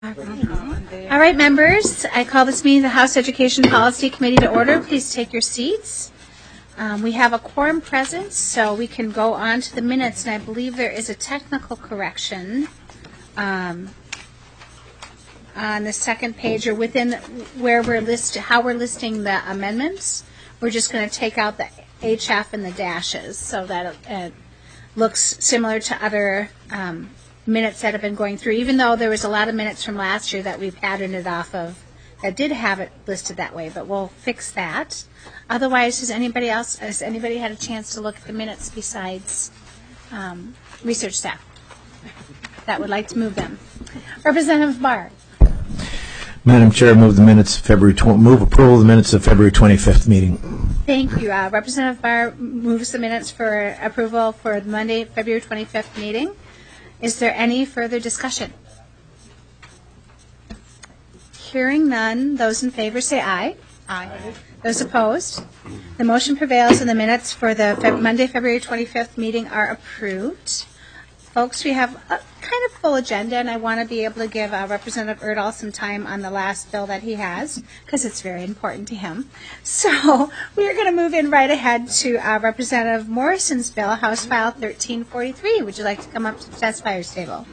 All right, members, I call this meeting of the House Education Policy Committee to order. Please take your seats. We have a quorum present, so we can go on to the minutes, and I believe there is a technical correction on the second page, or within where how we're listing the amendments. We're just going to take out the HF and the dashes so that it looks similar to other minutes that have been going through, even though there was a lot of minutes from last year that we patterned it off of that did have it listed that way, but we'll fix that. Otherwise, has anybody had a chance to look at the minutes besides research staff that would like to move them? Representative Barr. Madam Chair, move approval of the minutes of February 25th meeting. Thank you. Representative Barr moves the minutes for approval for the Monday, February 25th meeting. Is there any further discussion? Hearing none, those in favor say aye. Aye. Those opposed? The motion prevails and the minutes for the Monday, February 25th meeting are approved. Folks, we have a kind of full agenda, and I want to be able to give Representative Erdahl some time on the last bill that he has, because it's very important to him. So we're going to move in right ahead to Representative Morrison's bill, House File 1343. Would you like to come up to the testifiers table?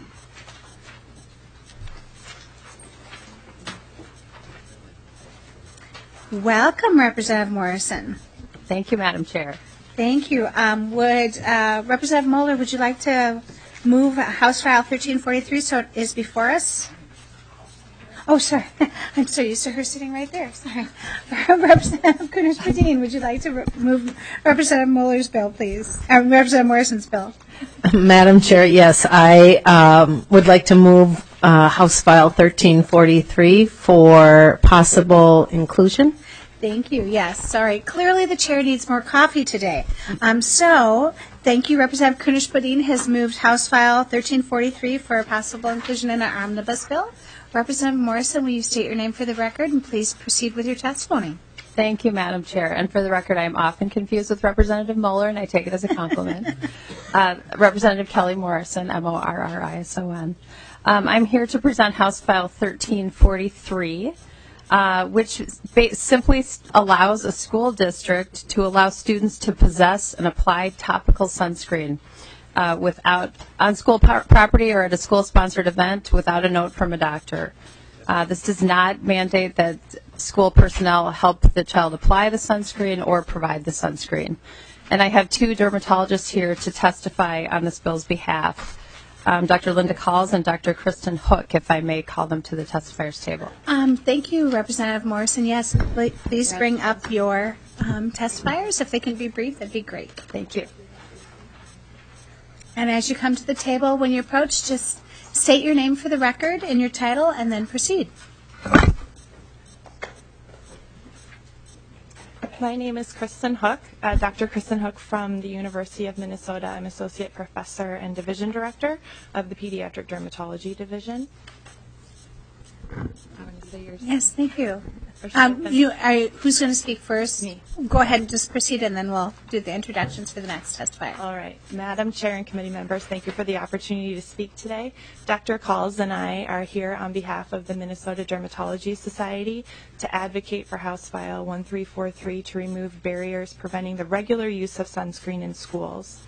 Welcome, Representative Morrison. Thank you, Madam Chair. Thank you. Representative Moeller, would you like to move House File 1343 so it is before us? Oh, sorry. I'm so used to her sitting right there. Sorry. Representative Kunesh-Podein, would you like to move Representative Moeller's bill, please? Representative Morrison's bill. Madam Chair, yes, I would like to move House File 1343 for possible inclusion. Thank you. Yes. Sorry. Clearly the chair needs more coffee today. So thank you. Representative Kunesh-Podein has moved House File 1343 for possible inclusion in our omnibus bill. Representative Morrison, will you state your name for the record and please proceed with your testimony? Thank you, Madam Chair. And for the record, I am often confused with Representative Moeller, and I take it as a compliment. Representative Kelly Morrison, Morrison. I'm here to present House File 1343. Which simply allows a school district to allow students to possess and apply topical sunscreen on school property or at a school-sponsored event without a note from a doctor. This does not mandate that school personnel help the child apply the sunscreen or provide the sunscreen. And I have two dermatologists here to testify on this bill's behalf. Dr. Linda Calls and Dr. Kristen Hook, if I may call them to the testifiers table. Thank you, Representative Morrison. Yes, please bring up your testifiers. If they can be brief, that'd be great. Thank you. And as you come to the table, when you approach, just state your name for the record and your title, and then proceed. My name is Kristen Hook, Dr. Kristen Hook from the University of Minnesota. I'm Associate Professor and Division Director of the Pediatric Dermatology Division. Yes, thank you. Who's going to speak first? Me. Go ahead and just proceed, and then we'll do the introductions for the next testifier. All right. Madam Chair and committee members, thank you for the opportunity to speak today. Dr. Calls and I are here on behalf of the Minnesota Dermatology Society to advocate for House File 1343 to remove barriers preventing the regular use of sunscreen in schools.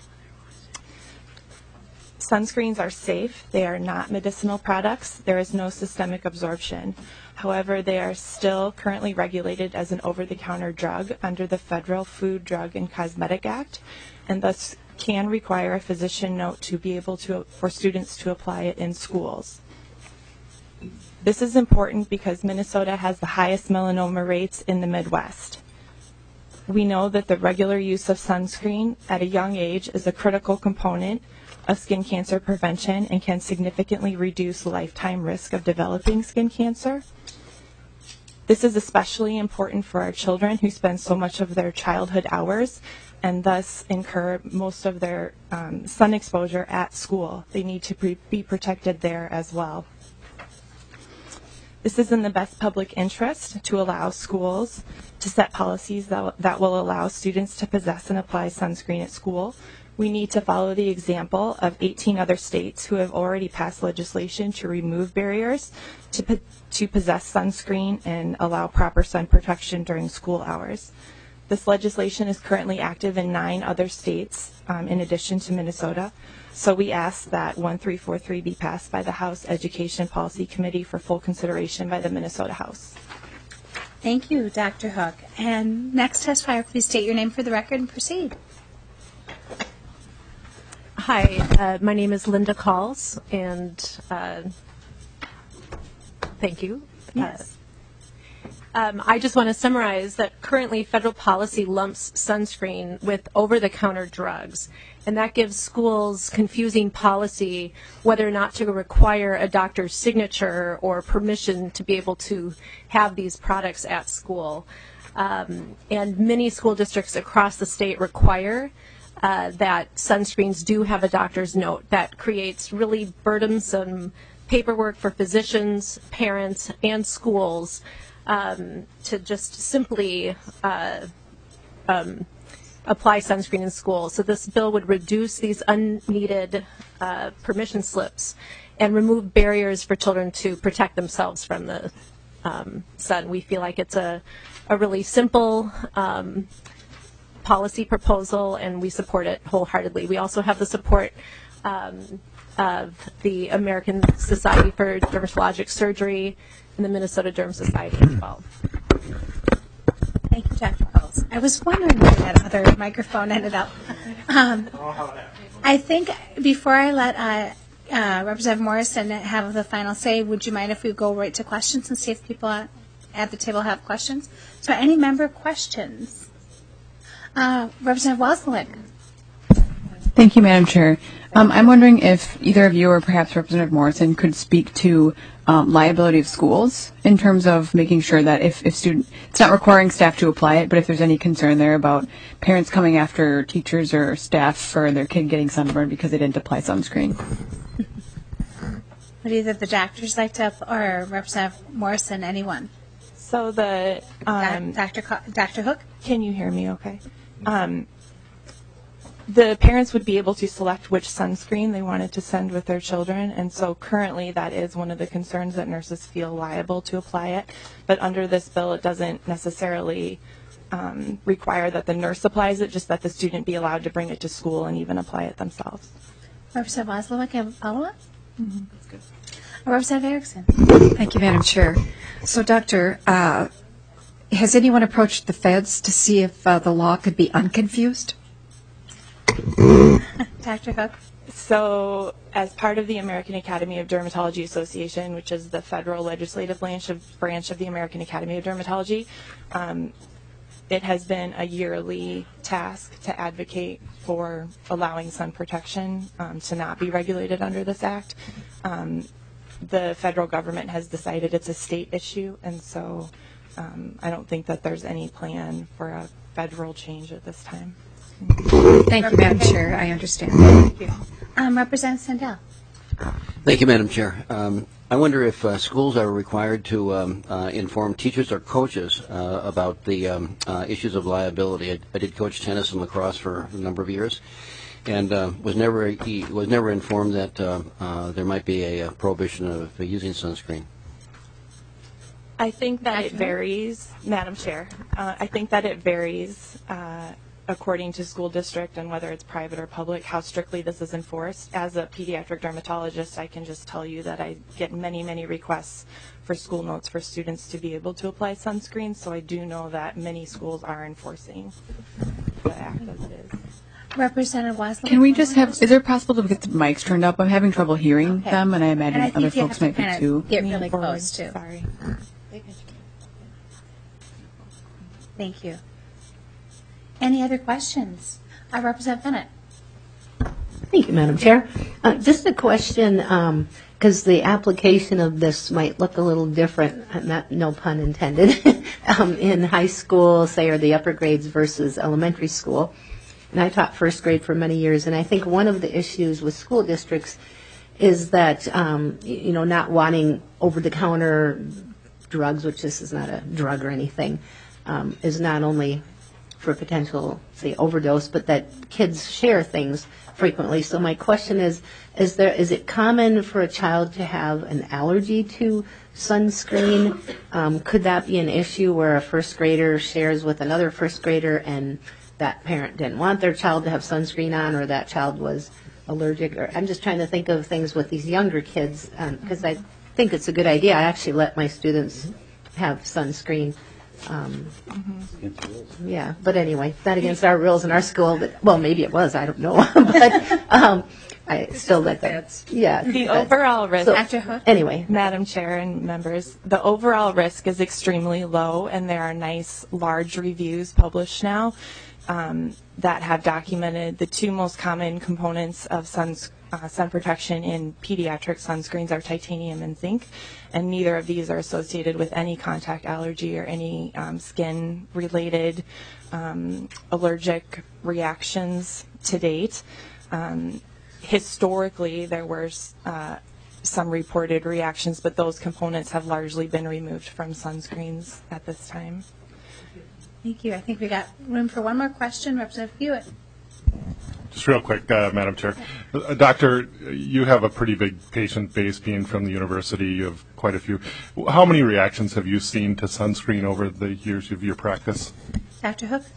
Sunscreens are safe. They are not medicinal products. There is no systemic absorption. However, they are still currently regulated as an over-the-counter drug under the Federal Food, Drug, and Cosmetic Act, and thus can require a physician note to be able to, for students to apply it in schools. This is important because Minnesota has the highest melanoma rates in the Midwest. We know that the regular use of sunscreen at a young age is a critical component of skin cancer prevention and can significantly reduce lifetime risk of developing skin cancer. This is especially important for our children who spend so much of their childhood hours and thus incur most of their sun exposure at school. They need to be protected there as well. This is in the best public interest to allow schools to set policies that will allow students to possess and apply sunscreen at school We need to follow the example of 18 other states who have already passed legislation to remove barriers to possess sunscreen and allow proper sun protection during school hours. This legislation is currently active in 9 other states, in addition to Minnesota. So we ask that 1343 be passed by the House Education Policy Committee for full consideration by the Minnesota House. Thank you, Dr. Hook. And next testifier, please state your name for the record and proceed. Hi, my name is Linda Calls, and thank you. Yes. I just want to summarize that currently federal policy lumps sunscreen with over-the-counter drugs, and that gives schools confusing policy whether or not to require a doctor's signature or permission to be able to have these products at school. And many school districts across the state require that sunscreens do have a doctor's note. That creates really burdensome paperwork for physicians, parents, and schools to just simply apply sunscreen in school. So this bill would reduce these unneeded permission slips and remove barriers for children to protect themselves from the sun. We feel like it's a really simple policy proposal, and we support it wholeheartedly. We also have the support of the American Society for Dermatologic Surgery and the Minnesota Derm Society as well. Thank you, Dr. Coles. I was wondering where that other microphone ended up. I think before I let Representative Morrison have the final say, would you mind if we go right to questions and see if people at the table have questions? So any member questions? Representative Wozniak. Thank you, Madam Chair. I'm wondering if either of you or perhaps Representative Morrison could speak to liability of schools in terms of making sure that if it's not requiring staff to apply it, but if there's any concern there about parents coming after teachers or staff for their kid getting sunburned because they didn't apply sunscreen. Would either the doctors like to, or Representative Morrison, anyone? So the Dr. Hook? Can you hear me okay? The parents would be able to select which sunscreen they wanted to send with their children, and so currently that is one of the concerns, that nurses feel liable to apply it. But under this bill, it doesn't necessarily require that the nurse applies it, just that the student be allowed to bring it to school and even apply it themselves. Representative Wozniak, have a follow-up? Mm-hmm. That's good. Representative Erickson. Thank you, Madam Chair. So, Doctor, has anyone approached the feds to see if the law could be unconfused? Dr. Hook. So, as part of the American Academy of Dermatology Association, which is the federal legislative branch of the American Academy of Dermatology, it has been a yearly task to advocate for allowing sun protection to not be regulated under this act. The federal government has decided it's a state issue, and so I don't think that there's any plan for a federal change at this time. Thank you, Madam Chair. I understand. Thank you. Representative Sandell. Thank you, Madam Chair. I wonder if schools are required to inform teachers or coaches about the issues of liability. I did coach tennis and lacrosse for a number of years, and was never informed that there might be a prohibition of using sunscreen. I think that it varies, Madam Chair. I think that it varies according to school district and whether it's private or public, how strictly this is enforced. As a pediatric dermatologist, I can just tell you that I get many, many requests for school notes for students to be able to apply sunscreen, so I do know that many schools are enforcing the act as it is. Representative Wozniak. Can we just have, is it possible to get the mics turned up? I'm having trouble hearing them, and I imagine other folks might be too. Get really close, too. Sorry. Thank you. Any other questions? Representative Bennett. Thank you, Madam Chair. Just a question, because the application of this might look a little different, no pun intended, in high school, say, or the upper grades versus elementary school. And I taught first grade for many years, and I think one of the issues with school districts is that, not wanting over-the-counter drugs, which this is not a drug or anything, is not only for potential, say, overdose, but that kids share things frequently. So my question is it common for a child to have an allergy to sunscreen? Could that be an issue where a first grader shares with another first grader and that parent didn't want their child to have sunscreen on, or that child was allergic? Or I'm just trying to think of things with these younger kids, because I think it's a good idea. I actually let my students have sunscreen. Yeah, but anyway, not against our rules in our school. But, well, maybe it was. I don't know. But I still let them. Yeah. The overall risk. Anyway, Madam Chair and members, the overall risk is extremely low, and there are nice large reviews published now that have documented the two most common components of sun protection in pediatric sunscreens are titanium and zinc, and neither of these are associated with any contact allergy or any skin-related allergic reactions to date. Historically, there were some reported reactions, but those components have largely been removed from sunscreens at this time. Thank you. I think we got room for one more question. Representative Hewitt. Just real quick, Madam Chair. Doctor, you have a pretty big patient base being from the university. You have quite a few. How many reactions have you seen to sunscreen over the years of your practice? Dr. Hook?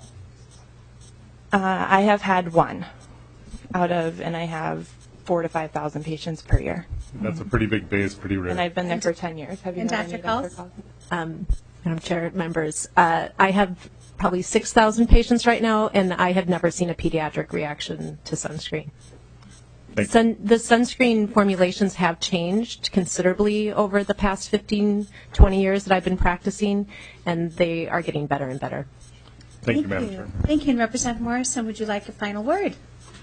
I have had one and I have 4,000 to 5,000 patients per year. That's a pretty big base, pretty rare. And I've been there for 10 years. Have you and had Dr. any, Calls? Dr. Calls? Madam Chair, members, I have probably 6,000 patients right now, and I have never seen a pediatric reaction to sunscreen. The sunscreen formulations have changed considerably over the past 15, 20 years that I've been practicing, and they are getting better and better. Thank you, Madam Chair. Thank you. And Representative Morrison, would you like a final word?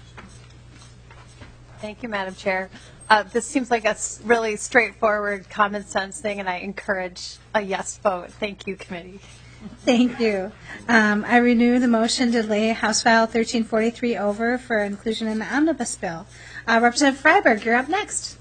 Thank you, Madam Chair. This seems like a really straightforward, common sense thing, and I encourage a yes vote. Thank you, committee. Thank you. I renew the motion to lay House File 1343 over for inclusion in the omnibus bill. Representative Freiberg, you're up next.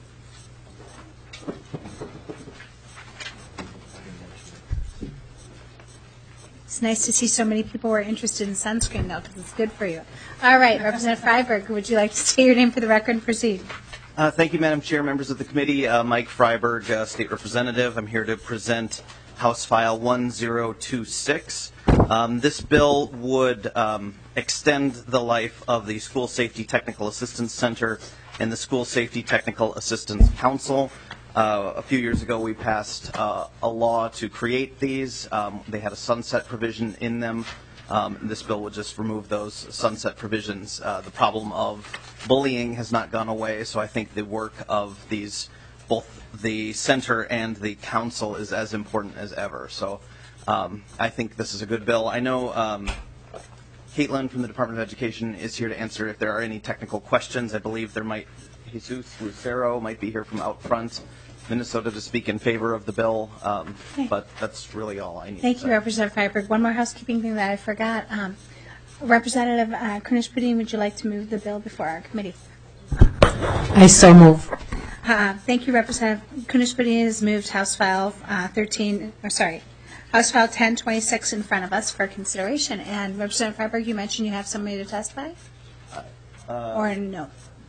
It's nice to see so many people who are interested in sunscreen, though, because it's good for you. All right, Representative Freiberg, would you like to say your name for the record and proceed? Thank you, Madam Chair, members of the committee. Mike Freiberg, State Representative. I'm here to present House File 1026. This bill would extend the life of the School Safety Technical Assistance Center and the School Safety Technical Assistance Council. A few years ago, we passed a law to create these. They had a sunset provision in them. This bill would just remove those sunset provisions. The problem of bullying has not gone away, so I think the work of these, both the center and the council, is as important as ever. So I think this is a good bill. I know Caitlin from the Department of Education is here to answer if there are any technical questions. I believe there might, Jesus Lucero might be here from out front, Minnesota, to speak in favor of the bill, but that's really all I need. Thank you, Representative Freiberg. One more housekeeping thing that I forgot. Representative Kunesh-Podein, would you like to move the bill before our committee? I so move. Thank you, Representative Kunesh-Podein has moved House File House File 1026 in front of us for consideration. And Representative Freiberg, you mentioned you have somebody to testify? Or no?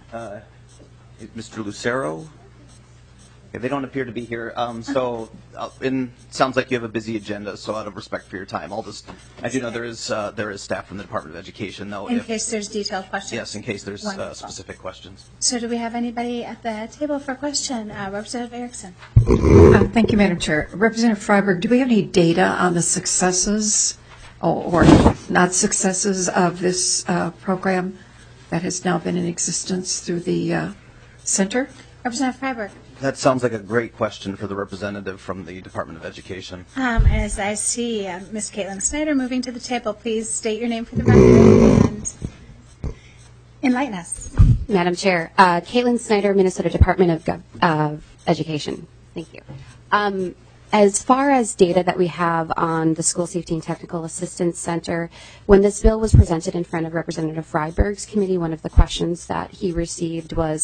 Mr. Lucero? Okay, they don't appear to be here. Sounds like you have a busy agenda, so out of respect for your time, I do know there is staff from the Department of Education, though. In case there's detailed questions? Yes, in case there's specific questions. So do we have anybody at the table for a question? Representative Erickson. Thank you, Madam Chair. Representative Freiberg, do we have any data on the successes or not successes of this program that has now been in existence through the center? Representative Freiberg. That sounds like a great question for the representative from the Department of Education. As I see Ms. Caitlin Snyder moving to the table, please state your name for the record and enlighten us. Madam Chair, Caitlin Snyder, Minnesota Department of Education. Thank you. As far as data that we have on the School Safety and Technical Assistance Center, when this bill was presented in front of Representative Freiberg's committee, one of the questions that he received was,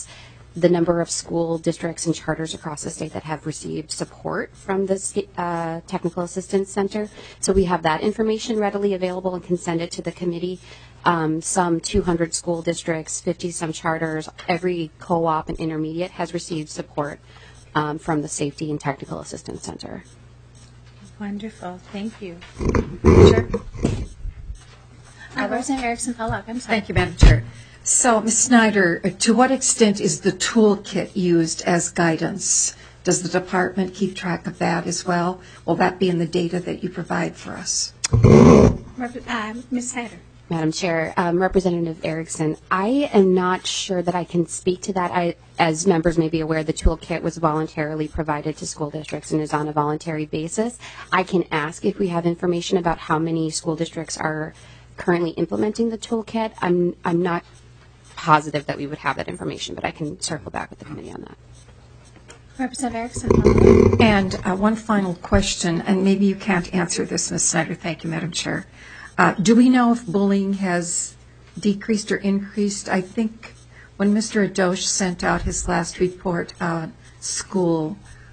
the number of school districts and charters across the state that have received support from the Technical Assistance Center. So we have that information readily available and can send it to the committee. Some 200 school districts, 50-some charters, every co-op and intermediate has received support from the Safety and Technical Assistance Center. Wonderful. Thank you. Sure. Representative Erickson Pollock, I'm sorry. Thank you, Madam Chair. So, Ms. Snyder, to what extent is the toolkit used as guidance? Does the department keep track of that as well? Will that be in the data that you provide for us? Ms. Snyder. Madam Chair, Representative Erickson, I am not sure that I can speak to that. As members may be aware, the toolkit was voluntarily provided to school districts and is on a voluntary basis. I can ask if we have information about how many school districts are currently implementing the toolkit. I'm not positive that we would have that information, but I can circle back with the committee on that. Representative Erickson. And one final question, and maybe you can't answer this, Ms. Snyder. Thank you, Madam Chair. Do we know if bullying has decreased or increased? I think when Mr. Adosh sent out his last report on school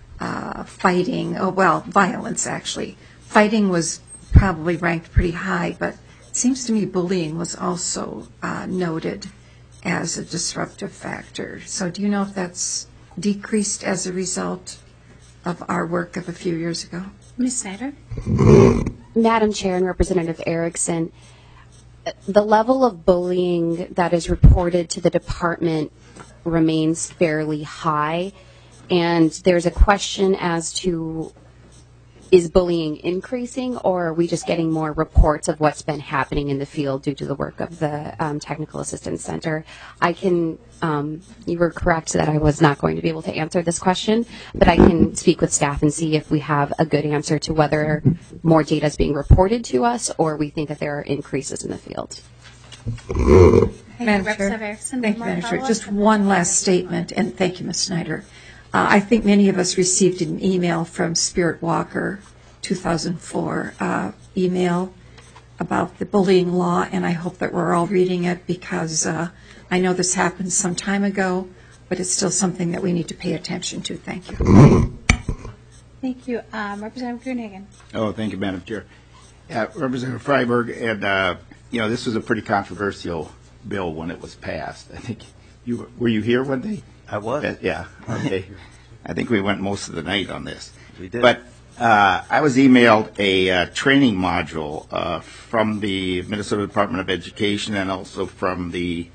violence actually, fighting was probably ranked pretty high, but it seems to me bullying was also noted as a disruptive factor. So do you know if that's decreased as a result of our work of a few years ago? Ms. Snyder. Madam Chair and Representative Erickson, the level of bullying that is reported to the department remains fairly high, and there's a question as to is bullying increasing, or are we just getting more reports of what's been happening in the field due to the work of the Technical Assistance Center? You were correct that I was not going to be able to answer this question, but I can speak with staff and see if we have a good answer to whether more data is being reported to us or we think that there are increases in the field. Madam Chair. Thank you, Madam Chair. Just one last statement, and thank you, Ms. Snyder. I think many of us received an email from Spirit Walker, 2004 email about the bullying law, and I hope that we're all reading it because I know this happened some time ago, but it's still something that we need to pay attention to. Thank you. Thank you. Representative Gruenhagen. Oh, thank you, Madam Chair. Representative Freiberg, and this was a pretty controversial bill when it was passed. I think were you here one day? I was. Yeah. Okay. I think we went most of the night on this. We did. But I was emailed a training module from the Minnesota Department of Education and also from the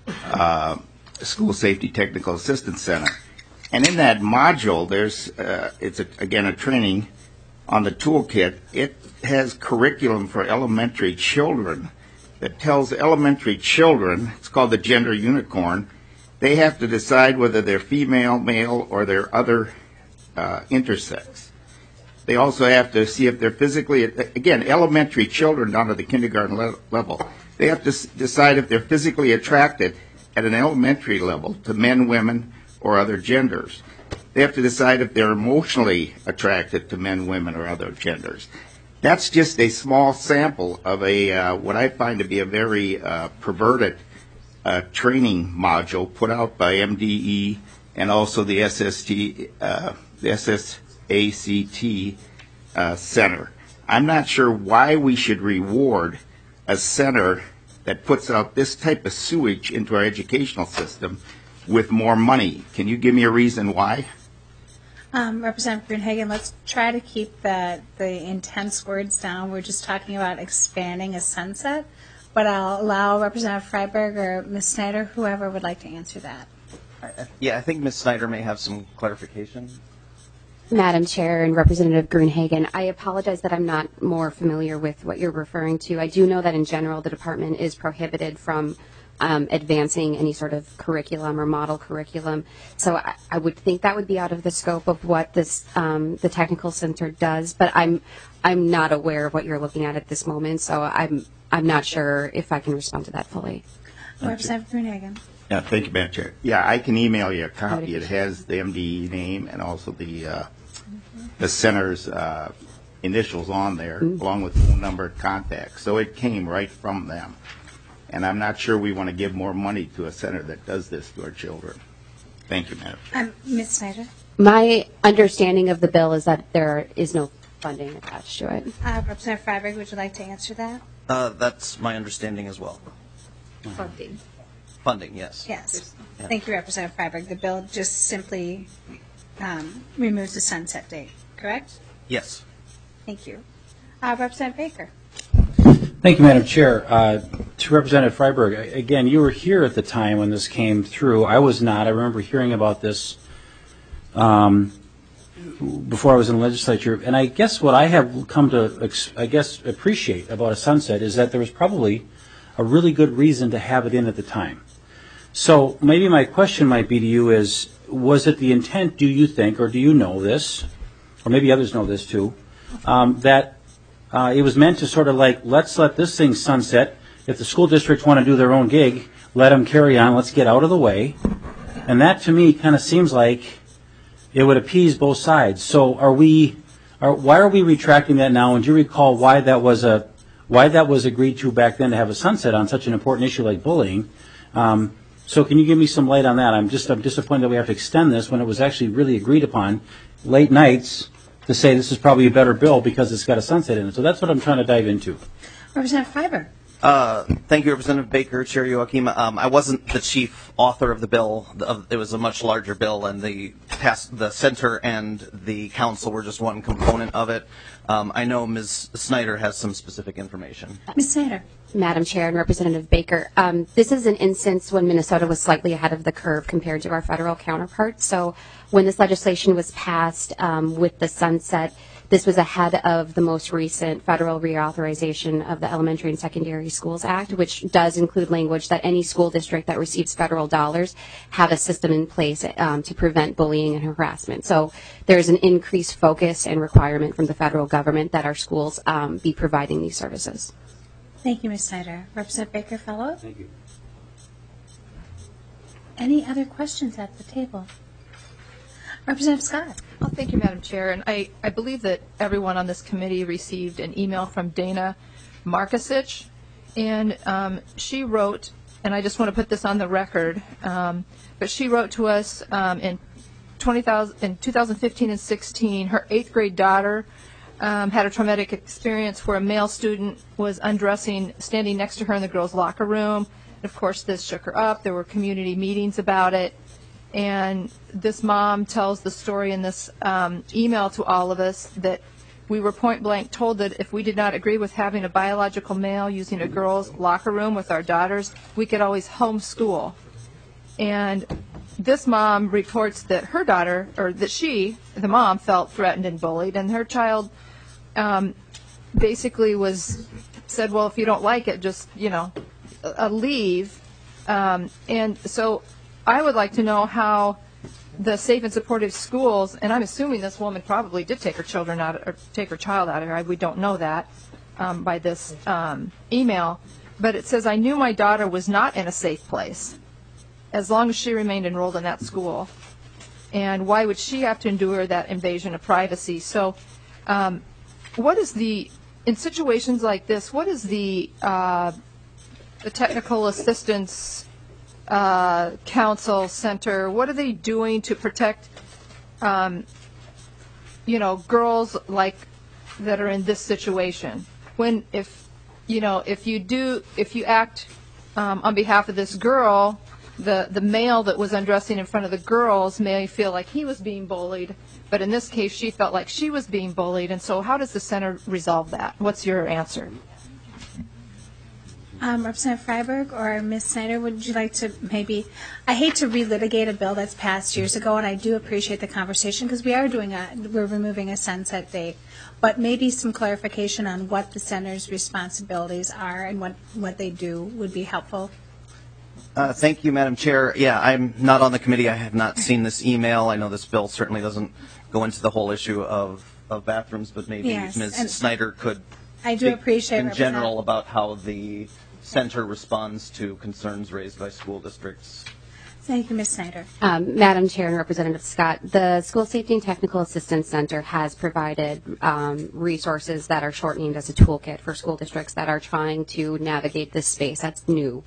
School Safety Technical Assistance Center. And in that module, it's a training on the toolkit. It has curriculum for elementary children that tells elementary children, it's called the Gender Unicorn, they have to decide whether they're female, male, or they're other intersex. They also have to see if they're physically, again, elementary children down to the kindergarten level, they have to decide if they're physically attracted at an elementary level to men, women, or other genders. They have to decide if they're emotionally attracted to men, women, or other genders. That's just a small sample of what I find to be a very perverted training module put out by MDE and also the SSACT Center. I'm not sure why we should reward a center that puts out this type of sewage into our educational system with more money. Can you give me a reason why? Representative Gruenhagen, let's try to keep the intense words down. We're just talking about expanding a sunset, but I'll allow Representative Freiberg or Ms. Snyder, whoever would like to answer that. I think Ms. Snyder may have some clarification. Madam Chair and Representative Gruenhagen, I apologize that I'm not more familiar with what you're referring to. I do know that in general the department is prohibited from advancing any sort of curriculum or model curriculum. So I would think that would be out of the scope of what this the Technical Center does, but I'm not aware of what you're looking at this moment, so I'm not sure if I can respond to that fully. Representative Gruenhagen. Yeah, thank you, Madam Chair. Yeah, I can email you a copy. It has the MDE name and also the center's initials on there, along with phone number and contact. So it came right from them. And I'm not sure we want to give more money to a center that does this to our children. Thank you, Madam. Ms. Snyder? My understanding of the bill is that there is no funding attached to it. Representative Freiberg, would you like to answer that? That's my understanding as well. Funding. Funding, yes. Yes. Yeah. Thank you, Representative Freiberg. The bill just simply removes the sunset date, correct? Yes. Thank you. Representative Baker? Thank you, Madam Chair. To Representative Freiberg, again, you were here at the time when this came through. I was not. I remember hearing about this before I was in the legislature. And I guess what I have come to, appreciate about a sunset is that there was probably a really good reason to have it in at the time. So maybe my question might be to you is, was it the intent, do you think, or do you know this, or maybe others know this too, that it was meant to sort of like, let's let this thing sunset. If the school districts want to do their own gig, let them carry on. Let's get out of the way. And that to me kind of seems like it would appease both sides. So why are we retracting that now? And do you recall why that was agreed to back then to have a sunset on such an important issue like bullying? So can you give me some light on that? I'm disappointed that we have to extend this when it was actually really agreed upon late nights to say this is probably a better bill because it's got a sunset in it. So that's what I'm trying to dive into. Representative Freiberg? Thank you, Representative Baker, Chair Joachim. I wasn't the chief author of the bill. It was a much larger bill, and the center and the council were just one component of it. I know Ms. Snyder has some specific information. Ms. Snyder? Madam Chair and Representative Baker, this is an instance when Minnesota was slightly ahead of the curve compared to our federal counterparts. So when this legislation was passed with the sunset, this was ahead of the most recent federal reauthorization of the Elementary and Secondary Schools Act, which does include language that any school district that receives federal dollars have a system in place to prevent bullying and harassment. So there's an increased focus and requirement from the federal government that our schools be providing these services. Thank you, Ms. Snyder. Representative Baker, follow-up? Thank you. Any other questions at the table? Representative Scott? Well, thank you, Madam Chair. And I believe that everyone on this committee received an email from Dana Markusich, and she wrote, and I just want to put this on the record, but she wrote to us in 2015 and 16, her 8th grade daughter had a traumatic experience where a male student was undressing, standing next to her in the girls' locker room. And of course, this shook her up. There were community meetings about it. And this mom tells the story in this email to all of us that we were point blank told that if we did not agree with having a biological male using a girls' locker room with our daughters, we could always homeschool. And this mom reports that her daughter, or that she, the mom, felt threatened and bullied, and her child basically said, well, if you don't like it, just, leave. And so I would like to know how the safe and supportive schools, and I'm assuming this woman probably did take her child out of here. We don't know that by this email, but it says, I knew my daughter was not in a safe place as long as she remained enrolled in that school. And why would she have to endure that invasion of privacy? So in situations like this, what is the technical assistance council center, what are they doing to protect, girls like that are in this situation? If you act on behalf of this girl, the male that was undressing in front of the girls may feel like he was being bullied, but in this case, she felt like she was being bullied. And so, how does the center resolve that? What's your answer? Representative Freiberg or Ms. Snyder, would you like to I hate to relitigate a bill that's passed years ago, and I do appreciate the conversation because we're removing a sunset date, but maybe some clarification on what the center's responsibilities are and what they do would be helpful. Thank you, Madam Chair. Yeah, I'm not on the committee. I have not seen this email. I know this bill certainly doesn't go into the whole issue of bathrooms, but maybe Ms. Snyder could appreciate in general about how the center responds to concerns raised by school districts. Thank you, Ms. Snyder. Madam Chair and Representative Scott, the School Safety and Technical Assistance Center has provided resources that are short-named as a toolkit for school districts that are trying to navigate this space. That's new.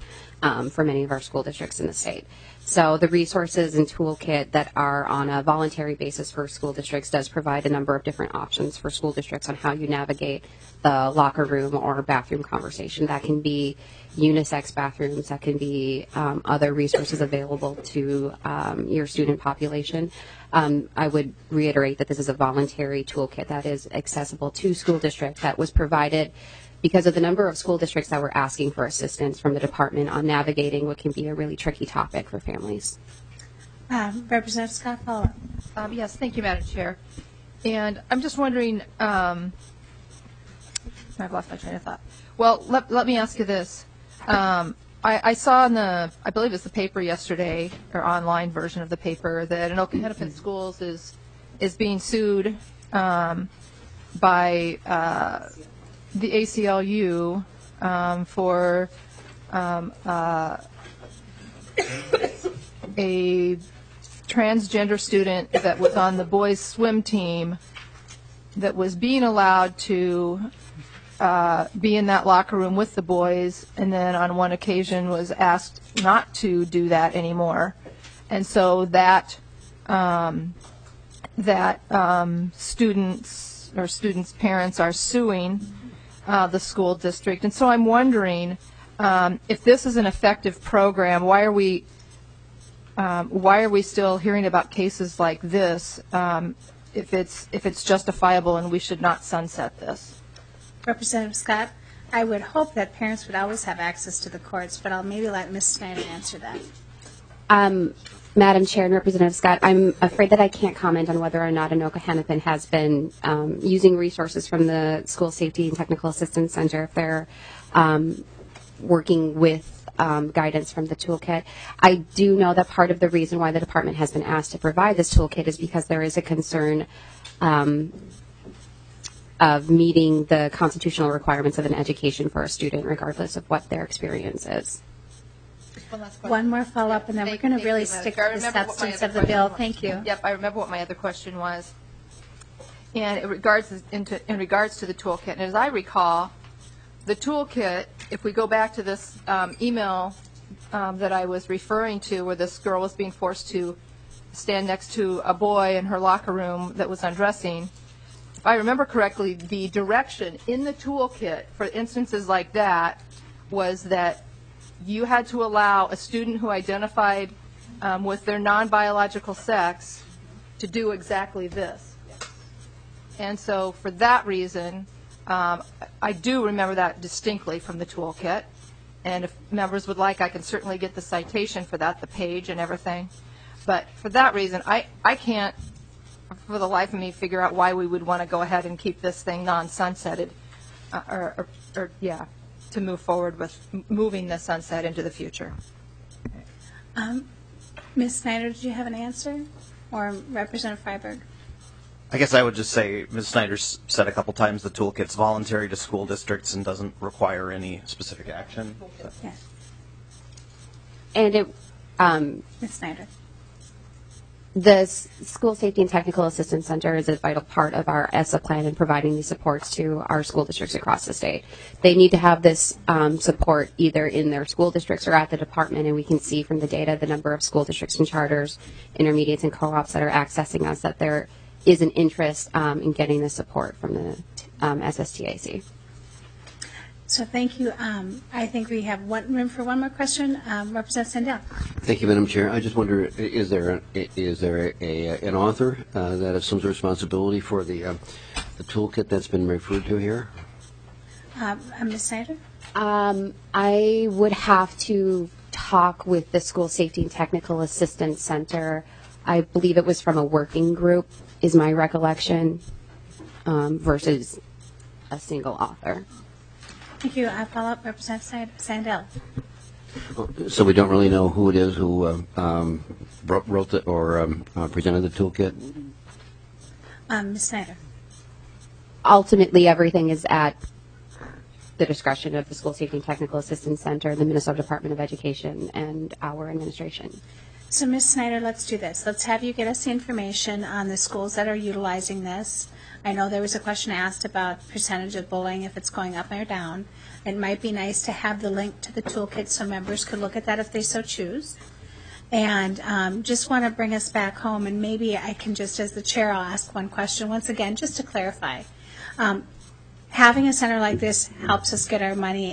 for many of our school districts in the state. So the resources and toolkit that are on a voluntary basis for school districts does provide a number of different options for school districts on how you navigate the locker room or bathroom conversation. That can be unisex bathrooms, that can be other resources available to your student population. I would reiterate that this is a voluntary toolkit that is accessible to school districts that was provided because of the number of school districts that were asking for assistance from the department on navigating what can be a really tricky topic for families. Representative Scott, follow up. Yes, thank you, Madam Chair. And I'm just wondering, I've lost my train of thought. Well, let me ask you this. I saw in the, I believe it's the paper yesterday, or online version of the paper, that Anoka Hennepin Schools is being sued by the ACLU for a transgender student that was on the boys' swim team that was being allowed to be in that locker room with the boys, and then on one occasion was asked not to do that anymore. And so that students' parents are suing the school district. And so I'm wondering if this is an effective program, why are we still hearing about cases like this if it's justifiable and we should not sunset this? Representative Scott, I would hope that parents would always have access to the courts, but I'll maybe let Ms. Snyder answer that. Madam Chair and Representative Scott, I'm afraid that I can't comment on whether or not Anoka Hennepin has been using resources from the School Safety and Technical Assistance Center if they're working with guidance from the toolkit. I do know that part of the reason why the department has been asked to provide this toolkit is because there is a concern of meeting the constitutional requirements of an education for a student, regardless of what their experience is. One more follow-up, and then we're going to really stick to the substance of the bill. Thank you. Yep, I remember what my other question was. And in regards to the toolkit, and as I recall, the toolkit, if we go back to this email that I was referring to where this girl was being forced to stand next to a boy in her locker room that was undressing, if I remember correctly, the direction in the toolkit for instances like that was that you had to allow a student who identified with their non-biological sex to do exactly this. And so for that reason, I do remember that distinctly from the toolkit. And if members would like, I can certainly get the citation for that, the page and everything. But for that reason, I can't, for the life of me, figure out why we would want to go ahead and keep this thing non-sunsetted, to move forward with moving the sunset into the future. Ms. Snyder, did you have an answer? Or Representative Freiberg? I guess I would just say Ms. Snyder said a couple times the toolkit's voluntary to school districts and doesn't require any specific action. So. Yes. And Ms. Snyder. The School Safety and Technical Assistance Center is a vital part of our ESSA plan in providing these supports to our school districts across the state. They need to have this support either in their school districts or at the department, and we can see from the data the number of school districts and charters, intermediates, and co-ops that are accessing us that there is an interest in getting the support from the SSTAC. So thank you. I think we have room for one more question. Representative Sandell. Thank you, Madam Chair. I just wonder, is there an author that has some responsibility for the toolkit that's been referred to here? Ms. Snyder? I would have to talk with the School Safety and Technical Assistance Center. I believe it was from a working group, is my recollection, versus a single author. Thank you. I follow up, Representative Sandell. So we don't really know who it is who wrote the, or presented the toolkit? Ms. Snyder. Ultimately, everything is at the discretion of the School Safety and Technical Assistance Center, the Minnesota Department of Education, and our administration. So, Ms. Snyder, let's do this. Let's have you get us the information on the schools that are utilizing this. I know there was a question asked about percentage of bullying, if it's going up or down. It might be nice to have the link to the toolkit so members could look at that if they so choose. And just want to bring us back home, and maybe I can just, as the chair, I'll ask one question once again, just to clarify. Having a center like this helps us get our money,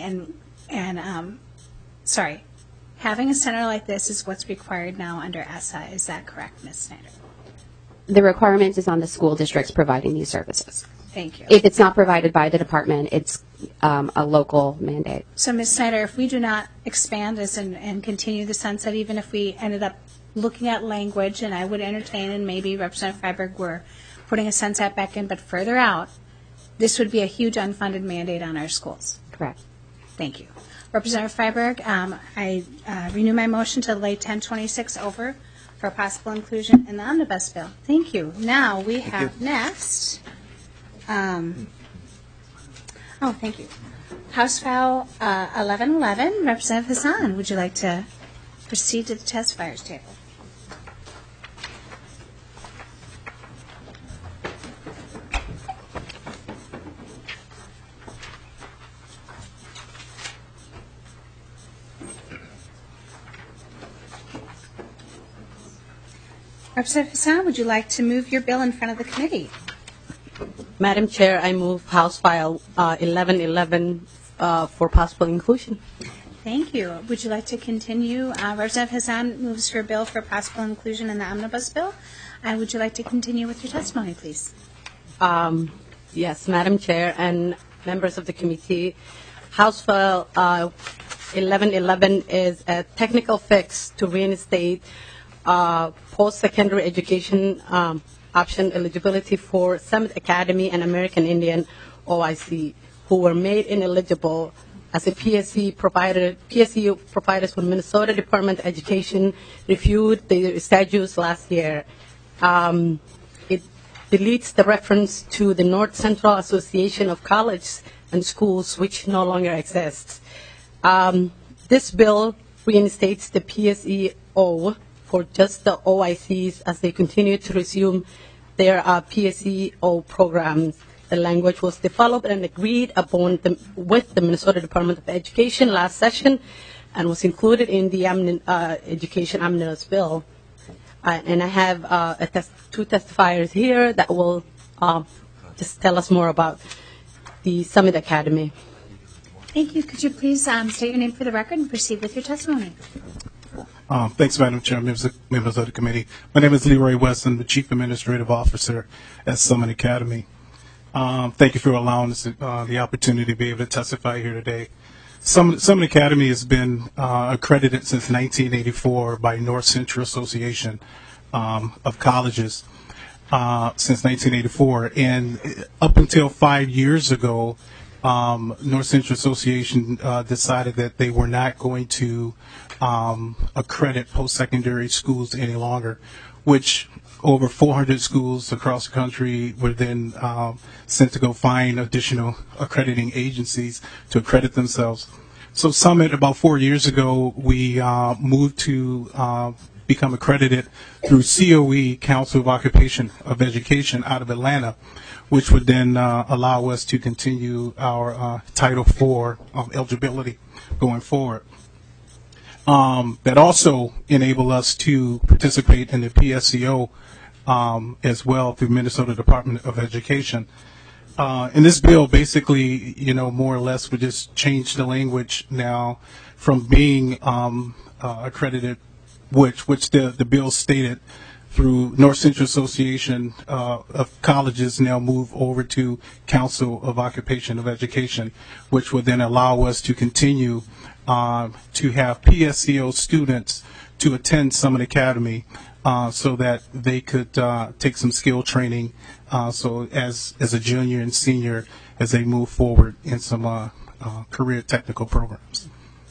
having a center like this is what's required now under ESSA. Is that correct, Ms. Snyder? The requirement is on the school districts providing these services. Thank you. If it's not provided by the department, it's a local mandate. So, Ms. Snyder, if we do not expand this and continue the sunset, even if we ended up looking at language, and I would entertain, and maybe Representative Freiberg were putting a sunset back in, but further out, this would be a huge unfunded mandate on our schools. Correct. Thank you. Representative Freiberg, I renew my motion to lay 1026 over for possible inclusion in the omnibus bill. Thank you. Now we have next. Thank you. House File 1111, Representative Hassan, would you like to proceed to the testifiers table? Representative Hassan, would you like to move your bill in front of the committee? Madam Chair, I move House File 1111 for possible inclusion. Thank you. Would you like to continue? Representative Hassan moves her bill for possible inclusion in the omnibus bill. Would you like to continue with your testimony, please? Yes, Madam Chair and members of the committee, House File 1111 is a technical fix to reinstate post-secondary education option eligibility for Summit Academy and American Indian OIC, who were made ineligible as a PSU providers when Minnesota Department of Education reviewed the statutes last year. It deletes the reference to the North Central Association of Colleges and Schools, which no longer exists. This bill reinstates the PSEO for just the OICs as they continue to resume their PSEO programs. The language was developed and agreed upon with the Minnesota Department of Education last session and was included in the Education Omnibus Bill. And I have two testifiers here that will just tell us more about the Summit Academy. Thank you. Could you please state your name for the record and proceed with your testimony? Thanks, Madam Chair, members of the committee. My name is Leroy Weston, the Chief Administrative Officer at Summit Academy. Thank you for allowing us the opportunity to be able to testify here today. Summit Academy has been accredited since 1984 by North Central Association of Colleges since 1984. And up until 5 years ago, North Central Association decided that they were not going to accredit post-secondary schools any longer, which over 400 schools across the country were then sent to go find additional accrediting agencies to accredit themselves. So Summit, about 4 years ago, we moved to become accredited through COE, Council of Occupation of Education, out of Atlanta, which would then allow us to continue our Title IV of eligibility going forward. That also enabled us to participate in the PSEO as well through Minnesota Department of Education. And this bill basically, more or less would just change the language now from being accredited, which the bill stated, through North Central Association of Colleges now move over to Council of Occupation of Education, which would then allow us to continue to have PSEO students to attend Summit Academy so that they could take some skill training so as a junior and senior as they move forward in some career technical programs.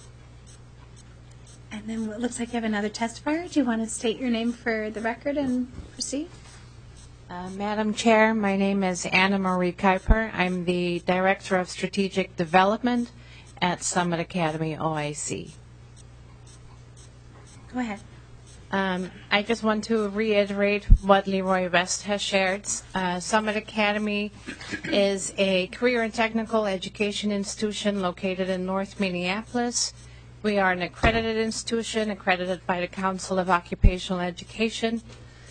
And then it looks like you have another testifier. Do you want to state your name for the record and proceed? Madam Chair, my name is Anna Marie Kuiper. I'm the Director of Strategic Development at Summit Academy OIC. Go ahead. I just want to reiterate what Leroy West has shared. Summit Academy is a career and technical education institution located in North Minneapolis. We are an accredited institution, accredited by the Council of Occupational Education.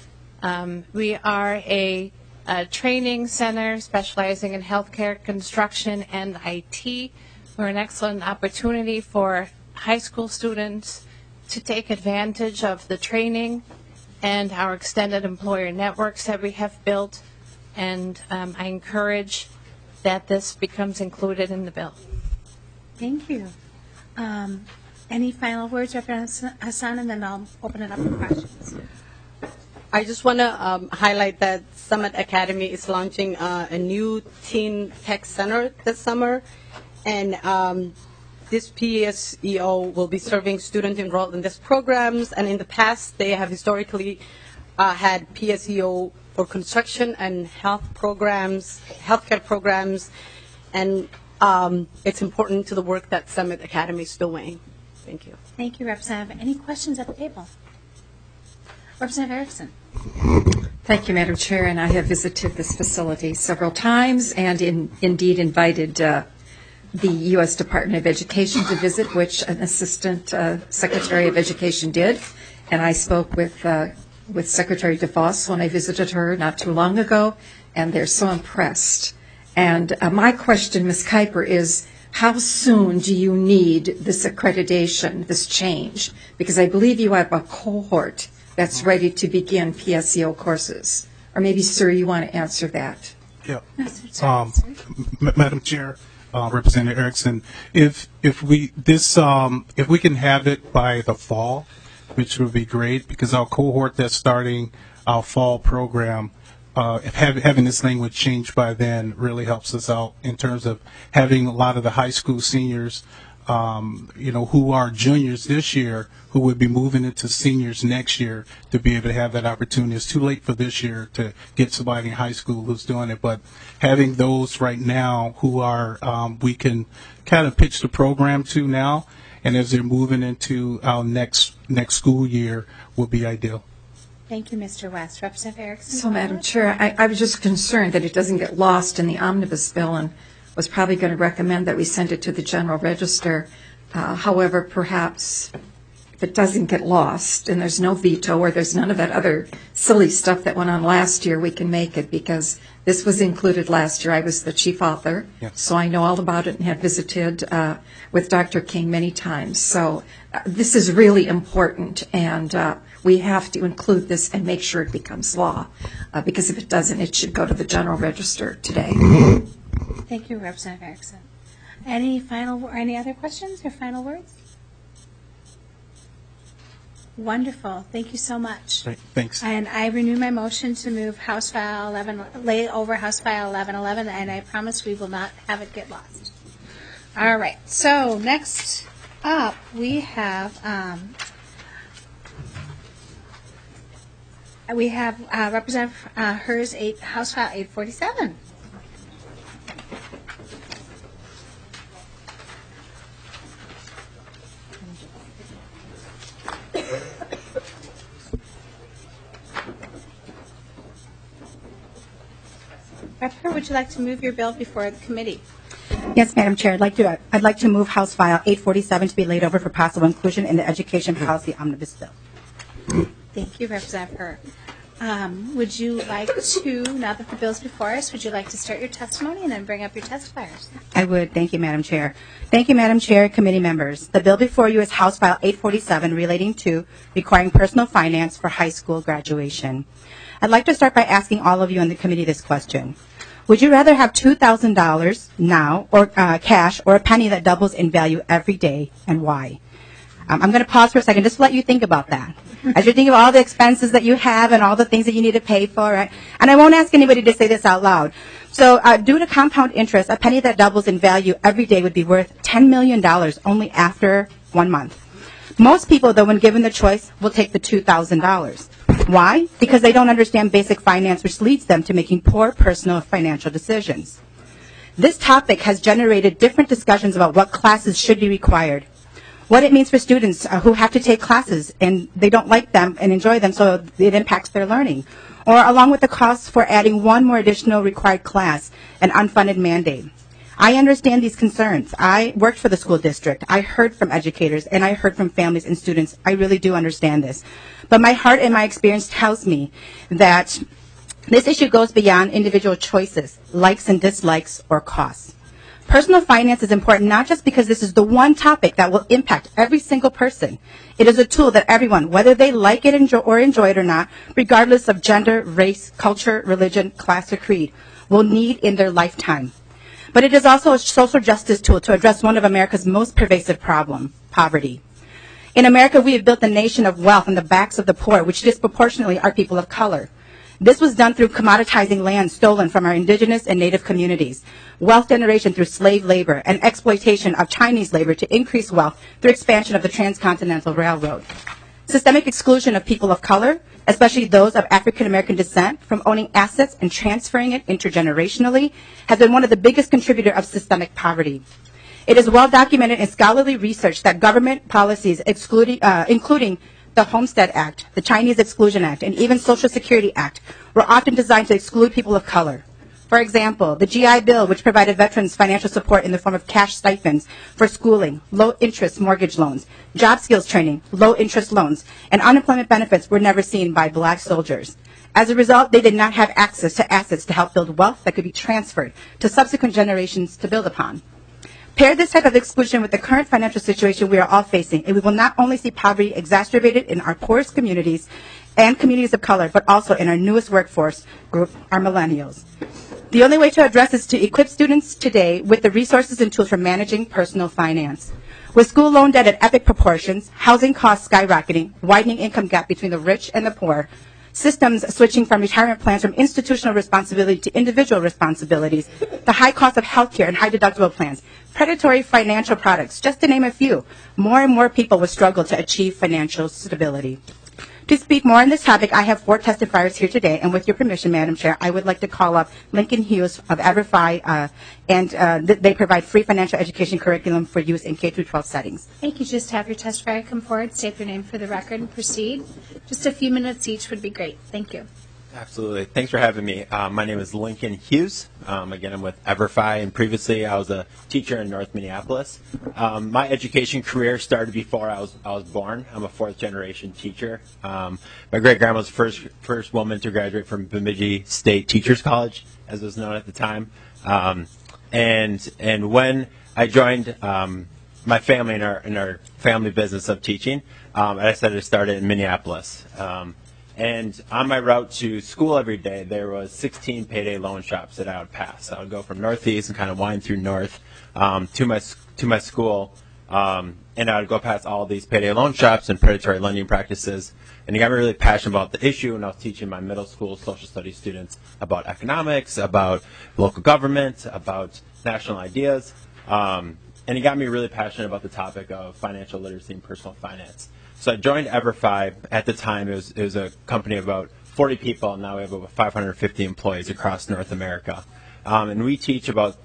We are a training center specializing in healthcare, construction, and IT. We're an excellent opportunity for high school students to take advantage of the training and our extended employer networks that we have built. And I encourage that this becomes included in the bill. Thank you. Any final words, Representative Hassan, and then I'll open it up for questions. I just want to highlight that Summit Academy is launching a new teen tech center this summer, and this PSEO will be serving students enrolled in these programs. And in the past, they have historically had PSEO for construction and healthcare programs, and it's important to the work that Summit Academy is doing. Thank you. Thank you, Representative. Any questions at the table? Representative Erickson. Thank you, Madam Chair, and I have visited this facility several times and indeed invited the U.S. Department of Education to visit, which an Assistant Secretary of Education did, and I spoke with Secretary DeVos when I visited her not too long ago, and they're so impressed. And my question, Ms. Kuiper, is how soon do you need this accreditation, this change? Because I believe you have a cohort that's ready to begin PSEO courses. Or maybe, sir, you want to answer that. Yeah. Madam Chair, Representative Erickson, if we can have it by the fall, which would be great, because our cohort that's starting our fall program, having this language changed by then really helps us out in terms of having a lot of the high school seniors, who are juniors this year, who would be moving into seniors next year, to be able to have that opportunity. It's too late for this year to get somebody in high school who's doing it, but having those right now who are, we can kind of pitch the program to now, and as they're moving into our next school year will be ideal. Thank you, Mr. West. Representative Erickson. So, Madam Chair, I was just concerned that it doesn't get lost in the omnibus bill, and was probably going to recommend that we send it to the General Register. However, perhaps if it doesn't get lost and there's no veto or there's none of that other silly stuff that went on last year, we can make it, because this was included last year. I was the chief author, so I know all about it and have visited with Dr. King many times. So this is really important, and we have to include this and make sure it becomes law, because if it doesn't, it should go to the General Register today. Thank you, Representative Erickson. Any other questions or final words? Wonderful. Thank you so much. Great. Thanks. And I renew my motion to move House File 11, lay over House File 1111, and I promise we will not have it get lost. All right. So next up, we have Representative Hers, House File 847. Rep. Kerr, would you like to move your bill before the committee? Yes, Madam Chair. I'd like to move House File 847 to be laid over for possible inclusion in the Education Policy Omnibus Bill. Thank you, Representative Kerr. Would you like to, now that the bill's before us, would you like to start your testimony and then bring up your testifiers? I would. Thank you, Madam Chair. Thank you, Madam Chair, committee members. The bill before you is House File 847 relating to requiring personal finance for high school graduation. I'd like to start by asking all of you in the committee this question. Would you rather have $2,000 now, or cash, or a penny that doubles in value every day, and why? I'm going to pause for a second just to let you think about that. As you think of all the expenses that you have and all the things that you need to pay for, right? And I won't ask anybody to say this out loud. So due to compound interest, a penny that doubles in value every day would be worth $10 million only after 1 month. Most people, though, when given the choice, will take the $2,000. Why? Because they don't understand basic finance, which leads them to making poor personal financial decisions. This topic has generated different discussions about what classes should be required. what it means for students who have to take classes and they don't like them and enjoy them, so it impacts their learning, or along with the costs for adding one more additional required class, an unfunded mandate. I understand these concerns. I worked for the school district. I heard from educators, and I heard from families and students. I really do understand this. But my heart and my experience tells me that this issue goes beyond individual choices, likes and dislikes, or costs. Personal finance is important not just because this is the one topic that will impact every single person. It is a tool that everyone, whether they like it or enjoy it or not, regardless of gender, race, culture, religion, class, or creed, will need in their lifetime. But it is also a social justice tool to address one of America's most pervasive problems, poverty. In America, we have built a nation of wealth on the backs of the poor, which disproportionately are people of color. This was done through commoditizing land stolen from our indigenous and native communities, wealth generation through slave labor, and exploitation of Chinese labor to increase wealth through expansion of the Transcontinental Railroad. Systemic exclusion of people of color, especially those of African American descent, from owning assets and transferring it intergenerationally, has been one of the biggest contributors of systemic poverty. It is well documented in scholarly research that government policies including the Homestead Act, the Chinese Exclusion Act, and even Social Security Act were often designed to exclude people of color. For example, the GI Bill, which provided veterans financial support in the form of cash stipends for schooling, low-interest mortgage loans, job skills training, low-interest loans, and unemployment benefits were never seen by black soldiers. As a result, they did not have access to assets to help build wealth that could be transferred to subsequent generations to build upon. Pair this type of exclusion with the current financial situation we are all facing, and we will not only see poverty exacerbated in our poorest communities and communities of color, but also in our newest workforce group, our millennials. The only way to address this is to equip students today with the resources and tools for managing personal finance. With school loan debt at epic proportions, housing costs skyrocketing, widening income gap between the rich and the poor, systems switching from retirement plans from institutional responsibility to individual responsibilities, the high cost of health care and high deductible plans, predatory financial products, just to name a few, more and more people will struggle to achieve financial stability. To speak more on this topic, I have 4 testifiers here today, and with your permission, Madam Chair, I would like to call up Lincoln Hughes of EverFi, they provide free financial education curriculum for use in K-12 settings. Thank you. Just have your testifier come forward, state your name for the record, and proceed. Just a few minutes each would be great. Thank you. Absolutely. Thanks for having me. My name is Lincoln Hughes. Again, I'm with EverFi, and previously I was a teacher in North Minneapolis. My education career started before I was born. I'm a 4th-generation teacher. My great-grandma was the first woman to graduate from Bemidji State Teachers College, as it was known at the time. And when I joined my family in our family business of teaching, I decided to start it in Minneapolis. And on my route to school every day, there was 16 payday loan shops that I would pass. I would go from northeast and kind of wind through north to my school, and I would go past all these payday loan shops and predatory lending practices. And it got me really passionate about the issue, and I was teaching my middle school social studies students about economics, about local government, about national ideas. And it got me really passionate about the topic of financial literacy and personal finance. So I joined EverFi. At the time, it was a company of about 40 people, and now we have over 550 employees across North America. And we teach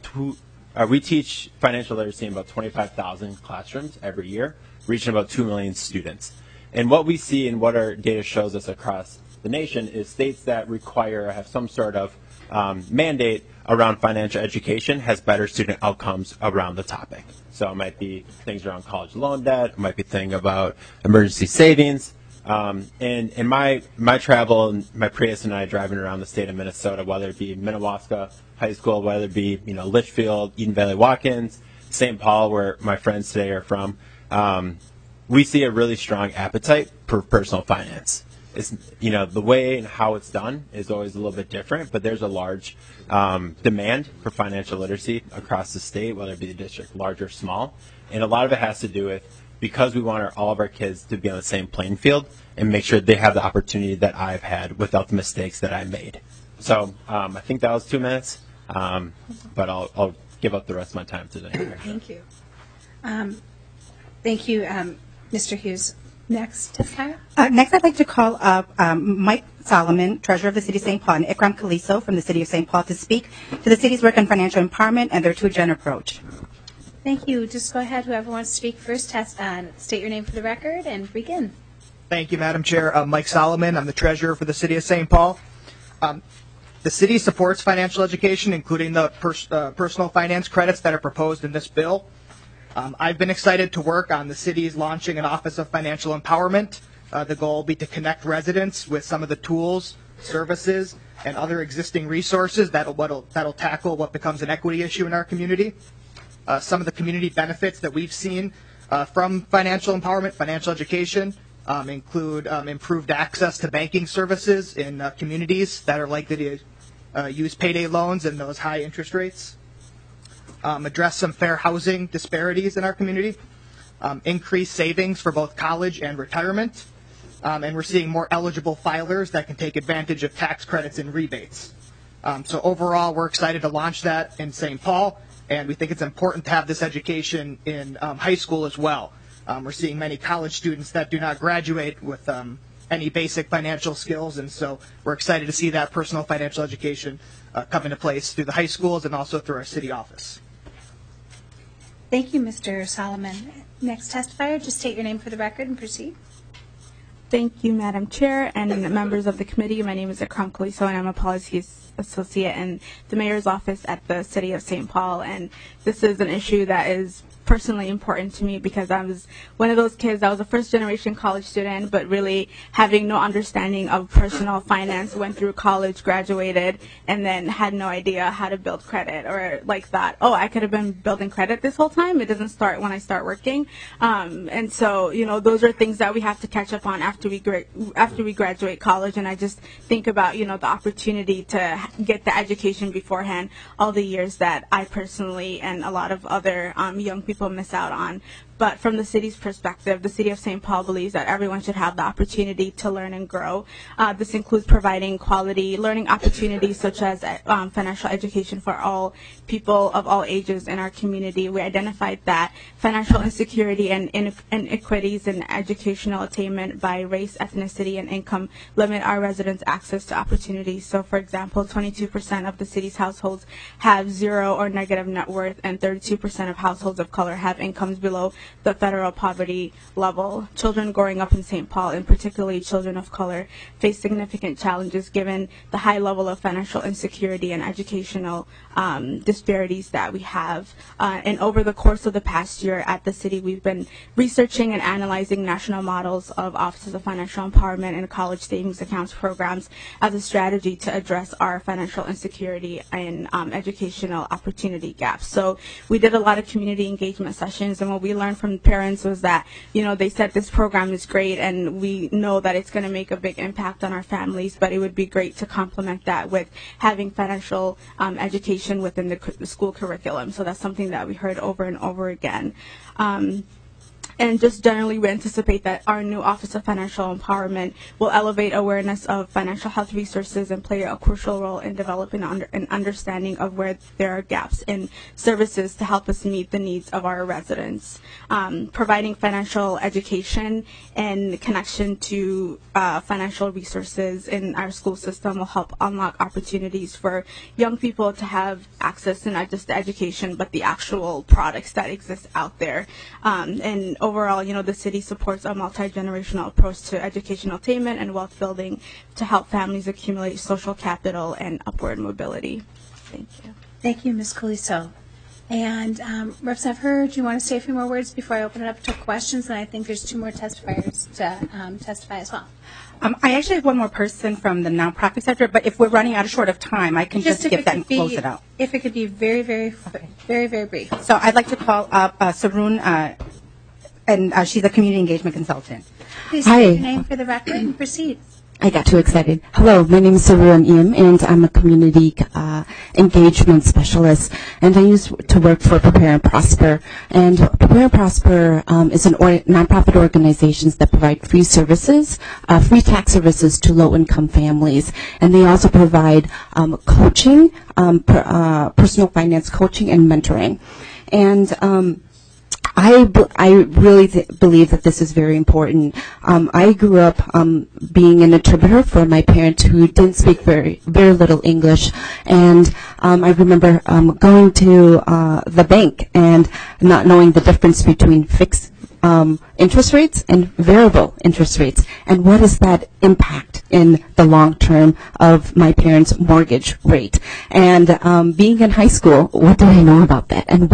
financial literacy in about 25,000 classrooms every year, reaching about 2 million students. And what we see and what our data shows us across the nation is states that have some sort of mandate around financial education has better student outcomes around the topic. So it might be things around college loan debt, it might be things about emergency savings. And in my travel, my Prius and I driving around the state of Minnesota, whether it be Minnewaska High School, whether it be Litchfield, Eden Valley Watkins, St. Paul, where my friends today are from, we see a really strong appetite for personal finance. It's, the way and how it's done is always a little bit different, but there's a large demand for financial literacy across the state, whether it be the district, large or small. And a lot of it has to do with, because we want all of our kids to be on the same playing field and make sure they have the opportunity that I've had without the mistakes that I made. So I think that was 2 minutes, but I'll give up the rest of my time today. Thank you. Thank you, Mr. Hughes. Next, Next, I'd like to call up Mike Solomon, Treasurer of the City of St. Paul, and Ikram Kaliso from the City of St. Paul to speak to the city's work on financial empowerment and their 2-gen approach. Thank you. Just go ahead. Whoever wants to speak first, state your name for the record and begin. Thank you, Madam Chair. I'm Mike Solomon. I'm the treasurer for the City of St. Paul. The city supports financial education, including the personal finance credits that are proposed in this bill. I've been excited to work on the city's launching an Office of Financial Empowerment. The goal will be to connect residents with some of the tools, services, and other existing resources that'll tackle what becomes an equity issue in our community. Some of the community benefits that we've seen from financial empowerment, financial education, include improved access to banking services in communities that are likely to use payday loans and those high interest rates, address some fair housing disparities in our community, increase savings for both college and retirement, and we're seeing more eligible filers that can take advantage of tax credits and rebates. So overall, we're excited to launch that in St. Paul, and we think it's important to have this education in high school as well. We're seeing many college students that do not graduate with any basic financial skills, and so we're excited to see that personal financial education come into place through the high schools and also through our city office. Thank you, Mr. Solomon. Next testifier, just state your name for the record and proceed. Thank you, Madam Chair and members of the committee. My name is Akram Kaliso, and I'm a policy associate in the mayor's office at the City of St. Paul. And this is an issue that is personally important to me because I was one of those kids that was a first-generation college student, but really having no understanding of personal finance, went through college, graduated, and then had no idea how to build credit, or like thought, oh, I could have been building credit this whole time. It doesn't start when I start working. And so, you know, those are things that we have to catch up on after we graduate college. And I just think about, you know, the opportunity to get the education beforehand, all the years that I personally and a lot of other young people miss out on. But from the city's perspective, the City of St. Paul believes that everyone should have the opportunity to learn and grow. This includes providing quality learning opportunities such as financial education for all people of all ages in our community. We identified that financial insecurity and inequities in educational attainment by race, ethnicity, and income limit our residents' access to opportunities. So, for example, 22% of the city's households have zero or negative net worth, and 32% of households of color have incomes below the federal poverty level. Children growing up in St. Paul, and particularly children of color, face significant challenges given the high level of financial insecurity and educational disparities that we have. And over the course of the past year at the city, we've been researching and analyzing national models of offices of financial empowerment and college savings accounts programs as a strategy to address our financial insecurity and educational opportunity gaps. So we did a lot of community engagement sessions, and what we learned from parents was that, you know, they said this program is great and we know that it's going to make a big impact on our families, but it would be great to complement that with having financial education within the school curriculum. So that's something that we heard over and over again. And just generally, we anticipate that our new Office of Financial Empowerment will elevate awareness of financial health resources and play a crucial role in developing an understanding of where there are gaps in services to help us meet the needs of our residents. Providing financial education and connection to financial resources in our school system will help unlock opportunities for young people to have access to not just the education, but the actual products that exist out there. And overall, you know, the city supports a multi-generational approach to educational attainment and wealth building to help families accumulate social capital and upward mobility. Thank you. Thank you, Ms. Coliso. And Representative Hurd, do you want to say a few more words before I open it up to questions? And I think there's two more testifiers to testify as well. I actually have one more person from the nonprofit sector, but if we're running out of short of time, I can just skip that and close it out. If it could be very, very brief. So I'd like to call up Sarun, and she's a community engagement consultant. Please state your name for the record and proceed. I got too excited. Hello, my name is Saruan Im, and I'm a community engagement specialist, and I used to work for Prepare and Prosper. And Prepare and Prosper is an nonprofit organizations that provide free services, free tax services to low-income families, and they also provide coaching, personal finance coaching, and mentoring. And I really believe that this is very important. I grew up being an interpreter for my parents who didn't speak very little English, and I remember going to the bank and not knowing the difference between fixed interest rates and variable interest rates, and what is that impact in the long term of my parents' mortgage rate. And being in high school, what did I know about that? And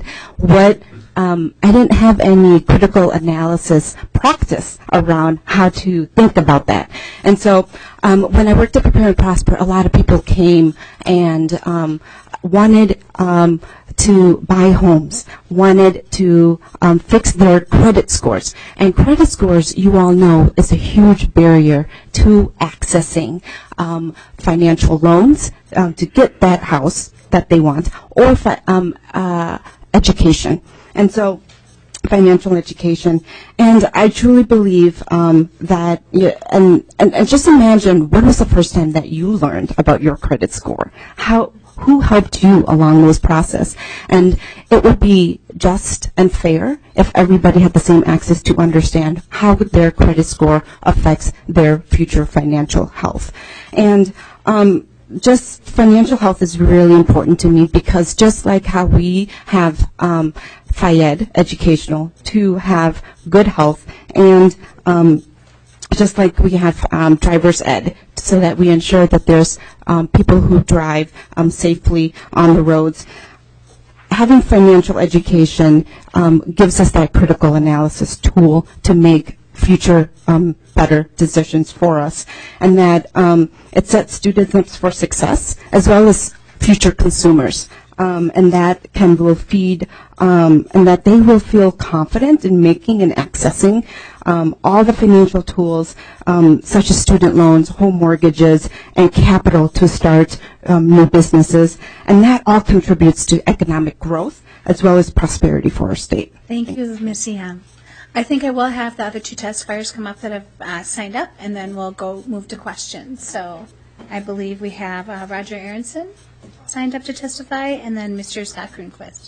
I didn't have any critical analysis practice around how to think about that. And so when I worked at Prepare and Prosper, a lot of people came and wanted to buy homes, wanted to fix their credit scores. And credit scores, you all know, is a huge barrier to accessing financial loans to get that house that they want, or education. And so financial education. And I truly believe that, and just imagine, when was the first time that you learned about your credit score? Who helped you along this process? And it would be just and fair if everybody had the same access to understand how their credit score affects their future financial health. And just financial health is really important to me, because just like how we have Fayed Educational to have good health, and just like we have driver's ed, so that we ensure that there's people who drive safely on the roads. Having financial education gives us that critical analysis tool to make future better decisions for us, and that it sets students up for success as well as future consumers. And that will feed, and that they will feel confident in making and accessing all the financial tools, such as student loans, home mortgages, and capital to start new businesses. And that all contributes to economic growth as well as prosperity for our state. Thank you, Ms. Eam. I think I will have the other two testifiers come up that have signed up, and then we'll move to questions. So I believe we have Roger Aronson signed up to testify, and then Mr. Scott Grunquist.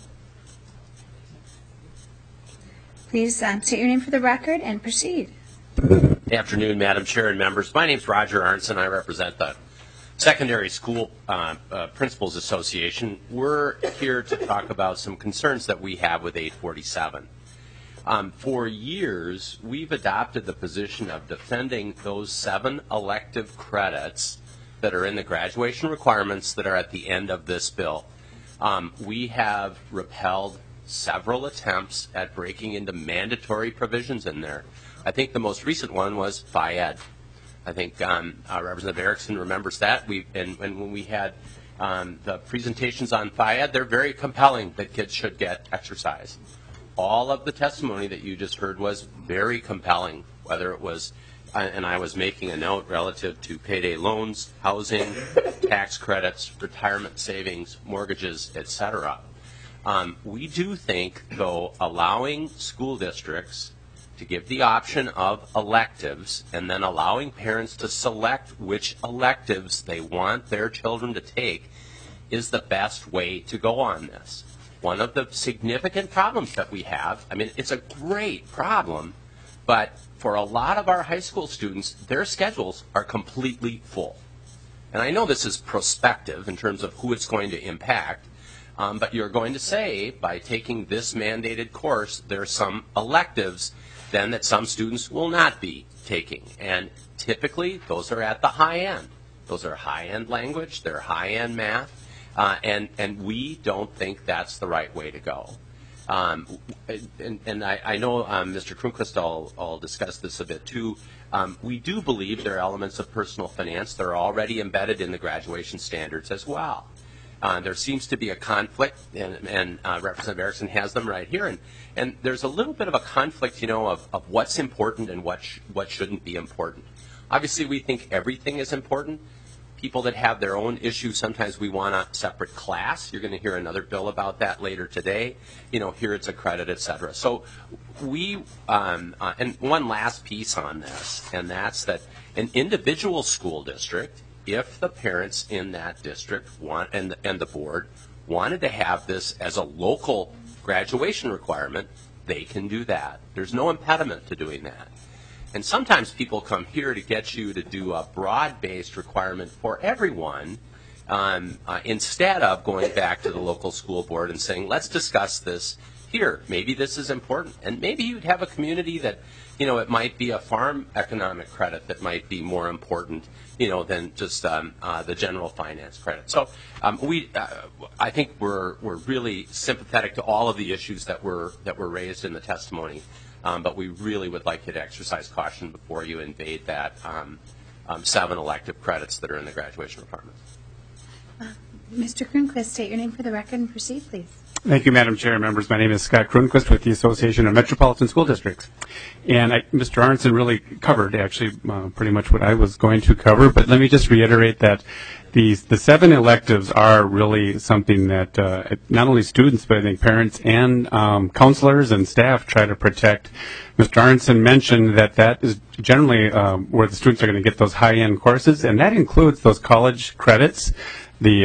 Please state your name for the record and proceed. Good afternoon, Madam Chair and members. My name is Roger Aronson. I represent the Secondary School Principals Association. We're here to talk about some concerns that we have with 847. For years, we've adopted the position of defending those 7 elective credits that are in the graduation requirements that are at the end of this bill. We have repelled several attempts at breaking into mandatory provisions in there. I think the most recent one was Fayed. I think Representative Erickson remembers that. And when we had the presentations on Fayed, they're very compelling that kids should get exercise. All of the testimony that you just heard was very compelling, whether it was, and I was making a note relative to payday loans, housing, tax credits, retirement savings, mortgages, etc. We do think, though, allowing school districts to give the option of electives and then allowing parents to select which electives they want their children to take is the best way to go on this. One of the significant problems that we have, I mean, it's a great problem, but for a lot of our high school students, their schedules are completely full. And I know this is prospective in terms of who it's going to impact, but you're going to say, by taking this mandated course, there are some electives then that some students will not be taking. And typically, those are at the high end. Those are high-end language, they're high-end math. And we don't think that's the right way to go. And I know Mr. Grunquist will discuss this a bit too. We do believe there are elements of personal finance that are already embedded in the graduation standards as well. There seems to be a conflict, and Representative Erickson has them right here. And there's a little bit of a conflict, you know, of what's important and what shouldn't be important. Obviously, we think everything is important. People that have their own issues, sometimes we want a separate class. You're going to hear another bill about that later today. You know, here it's a credit, et cetera. So we, and one last piece on this, and that's that an individual school district, if the parents in that district want, and the board wanted to have this as a local graduation requirement, they can do that. There's no impediment to doing that. And sometimes people come here to get you to do a broad-based requirement for everyone instead of going back to the local school board and saying, let's discuss this here. Maybe this is important. And maybe you'd have a community that, it might be a farm economic credit that might be more important, than just the general finance credit. So I think we're really sympathetic to all of the issues that were raised in the testimony. But we really would like you to exercise caution before you invade that 7 elective credits that are in the graduation requirements. Mr. Kronquist, state your name for the record and proceed, please. Thank you, Madam Chair and members. My name is Scott Kronquist with the Association of Metropolitan School Districts. And Mr. Arnson really covered, actually, pretty much what I was going to cover. But let me just reiterate that the 7 electives are really something that not only students, but I think parents and counselors and staff try to protect. Mr. Arnson mentioned that is generally where the students are going to get those high-end courses, and that includes those college credits, the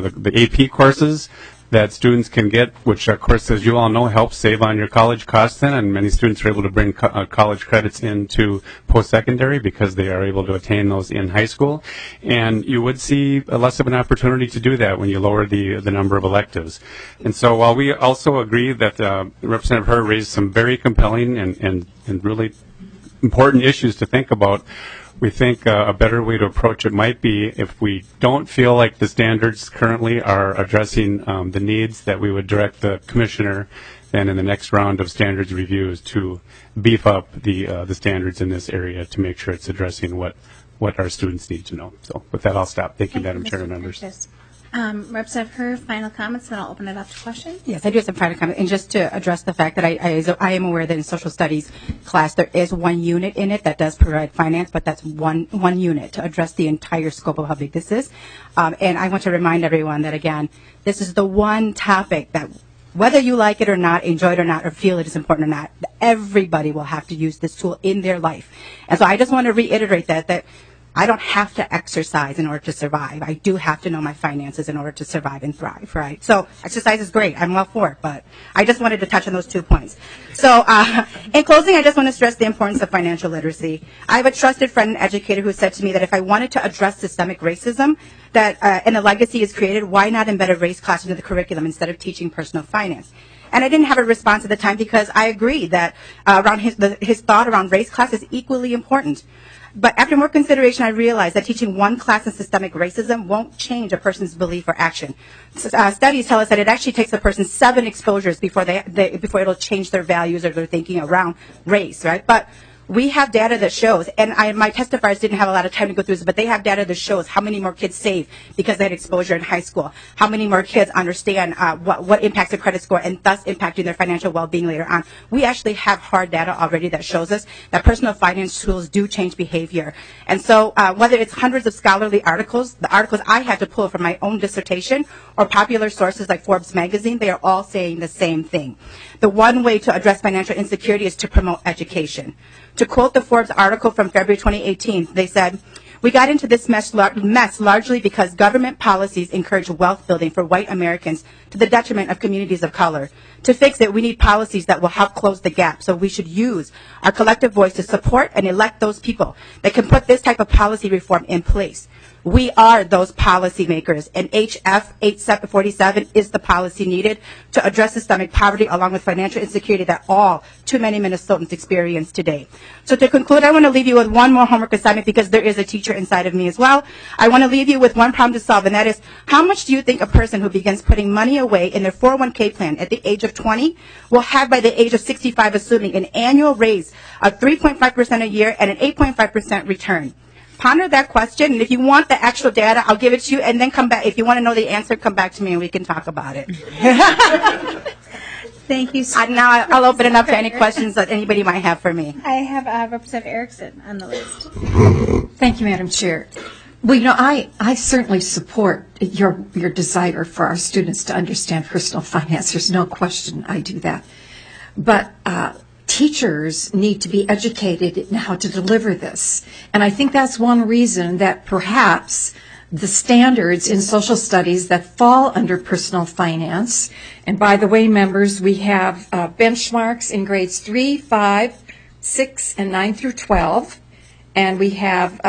AP courses that students can get, which of course, as you all know, helps save on your college costs then, and many students are able to bring college credits into post-secondary because they are able to attain those in high school. And you would see less of an opportunity to do that when you lower the number of electives. And so while we also agree that Representative Herr raised some very compelling and really important issues to think about, we think a better way to approach it might be if we don't feel like the standards currently are addressing the needs, that we would direct the commissioner then in the next round of standards reviews to beef up the standards in this area to make sure it's addressing what our students need to know. So with that, I'll stop. Thank you, Madam Chair and members. Representative Herr, final comments, then I'll open it up to questions. Yes, I do have some final comments. And just to address the fact that I am aware that in social studies class there is one unit in it that does provide finance, but that's one unit to address the entire scope of how big this is. And I want to remind everyone that, again, this is the one topic that whether you like it or not, enjoy it or not, or feel it is important or not, everybody will have to use this tool in their life. And so I just want to reiterate that I don't have to exercise in order to survive. I do have to know my finances in order to survive and thrive, right? So exercise is great. I'm all for it, but I just wanted to touch on those 2 points. So in closing, I just want to stress the importance of financial literacy. I have a trusted friend and educator who said to me that if I wanted to address systemic racism and a legacy is created, why not embed a race class into the curriculum instead of teaching personal finance? And I didn't have a response at the time because I agree that around his thought around race class is equally important. But after more consideration, I realized that teaching one class in systemic racism won't change a person's belief or action. Studies tell us that it actually takes a person 7 exposures before before it'll change their values or their thinking around race, right? But we have data that shows, and my testifiers didn't have a lot of time to go through this, but they have data that shows how many more kids save because they had exposure in high school, how many more kids understand what impacts their credit score and thus impacting their financial well-being later on. We actually have hard data already that shows us that personal finance tools do change behavior. And so whether it's hundreds of scholarly articles, the articles I had to pull from my own dissertation, or popular sources like Forbes magazine, they are all saying the same thing. The one way to address financial insecurity is to promote education. To quote the Forbes article from February 2018, they said, "We got into this mess largely because government policies encourage wealth building for white Americans to the detriment of communities of color. To fix it, we need policies that will help close the gap. So we should use our collective voice to support and elect those people that can put this type of policy reform in place. We are those policymakers, and HF 8747 is the policy needed to address systemic poverty along with financial insecurity that too many Minnesotans experience today." So to conclude, I want to leave you with one more homework assignment because there is a teacher inside of me as well. I want to leave you with one problem to solve, and that is, how much do you think a person who begins putting money away in their 401k plan at the age of 20 will have by the age of 65, assuming an annual raise of 3.5% a year and an 8.5% return? Ponder that question, and if you want the actual data, I'll give it to you, and then come back. If you want to know the answer, come back to me and we can talk about it. Thank you. Now I'll open it up to any questions that anybody might have for me. I have Representative Erickson on the list. Thank you, Madam Chair. Well, I certainly support your desire for our students to understand personal finance. There's no question I do that. But teachers need to be educated in how to deliver this. And I think that's one reason that perhaps the standards in social studies that fall under personal finance. And by the way, members, we have benchmarks in grades 3, 5, 6, and 9 through 12. And we have,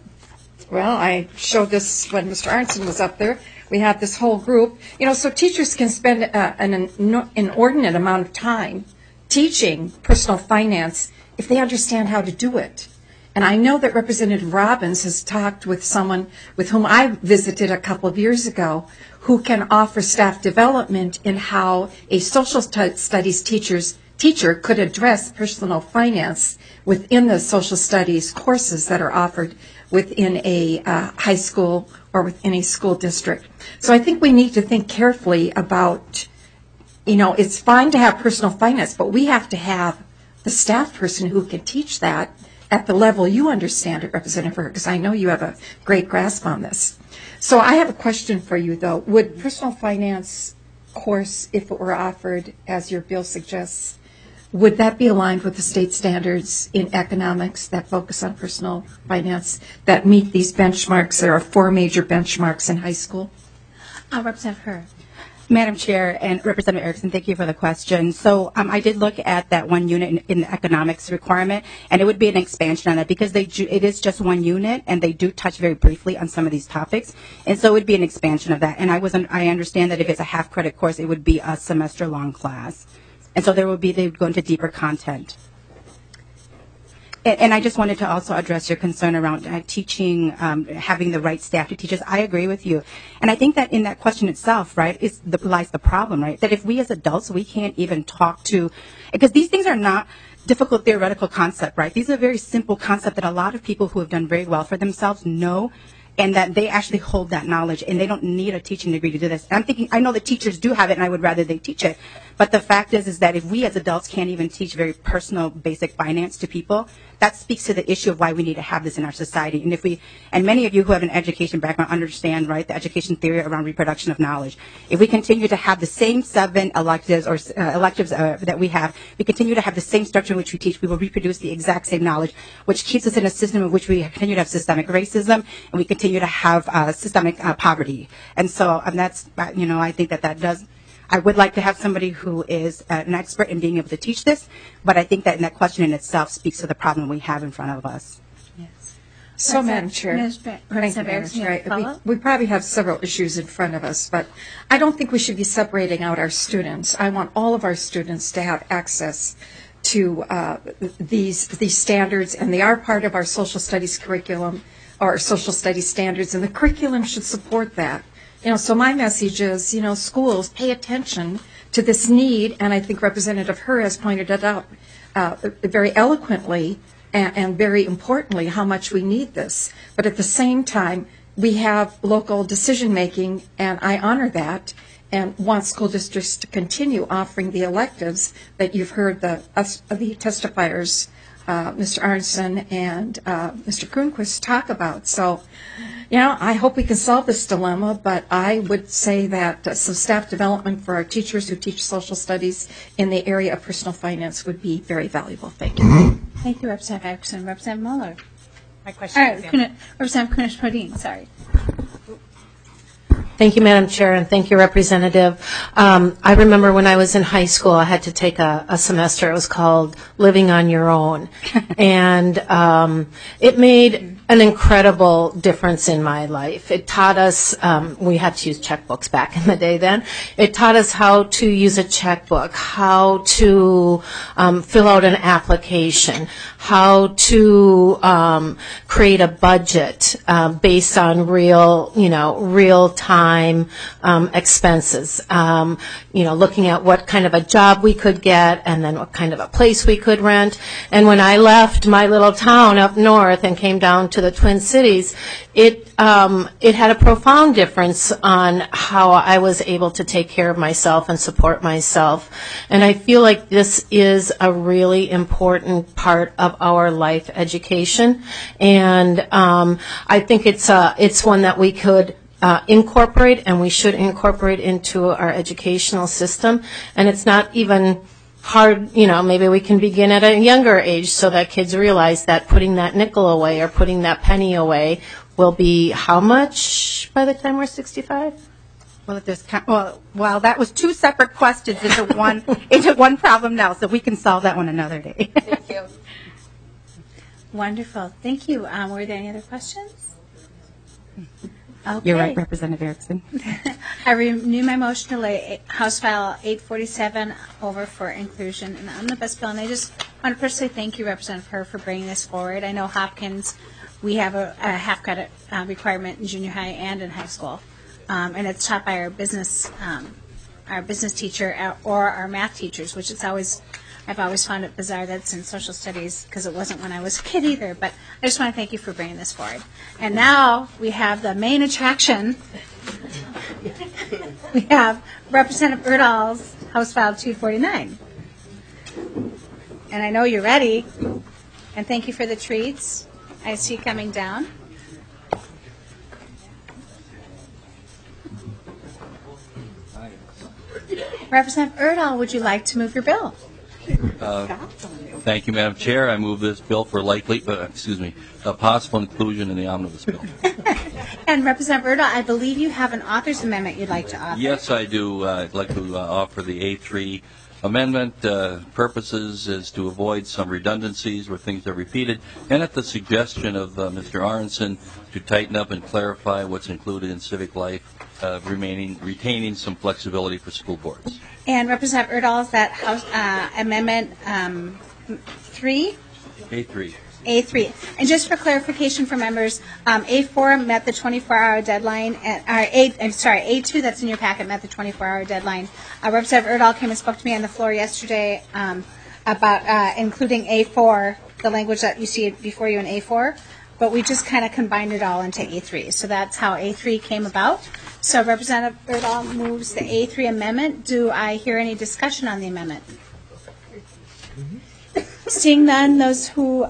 I showed this when Mr. Arnson was up there. We have this whole group. So teachers can spend an inordinate amount of time teaching personal finance if they understand how to do it. And I know that Representative Robbins has talked with someone with whom I visited a couple of years ago who can offer staff development in how a social studies teacher could address personal finance within the social studies courses that are offered within a high school or within a school district. So I think we need to think carefully about, it's fine to have personal finance, but we have to have the staff person who can teach that at the level you understand it, Representative Herr, because I know you have a great grasp on this. So I have a question for you, though. Would personal finance course, if it were offered, as your bill suggests, would that be aligned with the state standards in economics that focus on personal finance that meet these benchmarks? There are 4 major benchmarks in high school. Representative Herr. Madam Chair and Representative Erickson, thank you for the question. So I did look at that one unit in the economics requirement, and it would be an expansion on that because it is just one unit, and they do touch very briefly on some of these topics, and so it would be an expansion of that. And I understand that if it's a half-credit course, it would be a semester-long class, and so they would go into deeper content. And I just wanted to also address your concern around teaching, having the right staff to teach us. I agree with you. And I think that in that question itself, right, lies the problem, right? That if we as adults, we can't even talk to, because these things are not difficult theoretical concept, right? These are very simple concept that a lot of people who have done very well for themselves know, and that they actually hold that knowledge, and they don't need a teaching degree to do this. And I'm thinking, I know that teachers do have it, and I would rather they teach it. But the fact is that if we as adults can't even teach very personal, basic finance to people, that speaks to the issue of why we need to have this in our society. And many of you who have an education background understand, right, the education theory around reproduction of knowledge. If we continue to have the same 7 electives or electives that we have, we continue to have the same structure in which we teach, we will reproduce the exact same knowledge, which keeps us in a system in which we continue to have systemic racism, and we continue to have systemic poverty. And so that's, I think that does. I would like to have somebody who is an expert in being able to teach this, but I think that in that question in itself speaks to the problem we have in front of us. Yes. So, Madam Chair, we probably have several issues in front of us, but I don't think we should be separating out our students. I want all of our students to have access to these standards, and they are part of our social studies curriculum, or social studies standards, and the curriculum should support that. So my message is, schools pay attention to this need, and I think Representative Herr has pointed it out very eloquently and very importantly how much we need this. But at the same time, we have local decision making, and I honor that and want school districts to continue offering the electives that you've heard the testifiers, Mr. Arnson and Mr. Kronquist, talk about. So, I hope we can solve this dilemma, but I would say that some staff development for our teachers who teach social studies in the area of personal finance would be very valuable. Thank you. Thank you, Representative Erickson. Representative Mueller. My question. Representative Kunesh-Podein, sorry. Thank you, Madam Chair, and thank you, Representative. I remember when I was in high school, I had to take a semester. It was called Living on Your Own. And it made an incredible difference in my life. It taught us, we had to use checkbooks back in the day then. It taught us how to use a checkbook, how to fill out an application, how to create a budget based on real time expenses. Looking at what kind of a job we could get and then what kind of a place we could rent. And when I left my little town up north and came down to the Twin Cities, it had a profound difference on how I was able to take care of myself and support myself. And I feel like this is a really important part of our life education. And I think it's one that we could incorporate, and we should incorporate into our educational system. And it's not even hard, maybe we can begin at a younger age so that kids realize that putting that nickel away or putting that penny away will be how much by the time we're 65? Well, if there's well, that was two separate questions into one problem now, so we can solve that one another day. Thank you. Wonderful. Thank you. Were there any other questions? Okay. You're right, Representative Erickson. I renew my motion to lay House File 847 over for inclusion in the omnibus bill. And I just want to personally thank you, Representative Herr, for bringing this forward. I know Hopkins, we have a half credit requirement in junior high and in high school. And it's taught by our business teacher or our math teachers, which I've always found it bizarre that's in social studies because it wasn't when I was a kid either. But I just want to thank you for bringing this forward. And now we have the main attraction. We have Representative Erdahl's House File 249. And I know you're ready. And thank you for the treats. I see coming down. Representative Erdahl, would you like to move your bill? Thank you, Madam Chair. I move this bill for possible inclusion in the omnibus bill. And Representative Erdahl, I believe you have an author's amendment you'd like to offer. Yes, I do. I'd like to offer the A3 amendment. Purposes is to avoid some redundancies where things are repeated, and at the suggestion of Mr. Aronson to tighten up and clarify what's included in civic life, retaining some flexibility for school boards. And Representative Erdahl, is that House Amendment 3? A3. A3. And just for clarification for members, A4 met the 24-hour deadline. A2 that's in your packet met the 24-hour deadline. Representative Erdahl came and spoke to me on the floor yesterday about including A4, the language that you see before you in A4, but we just kind of combined it all into A3. So that's how A3 came about. So Representative Erdahl moves the A3 amendment. Do I hear any discussion on the amendment? Seeing none, those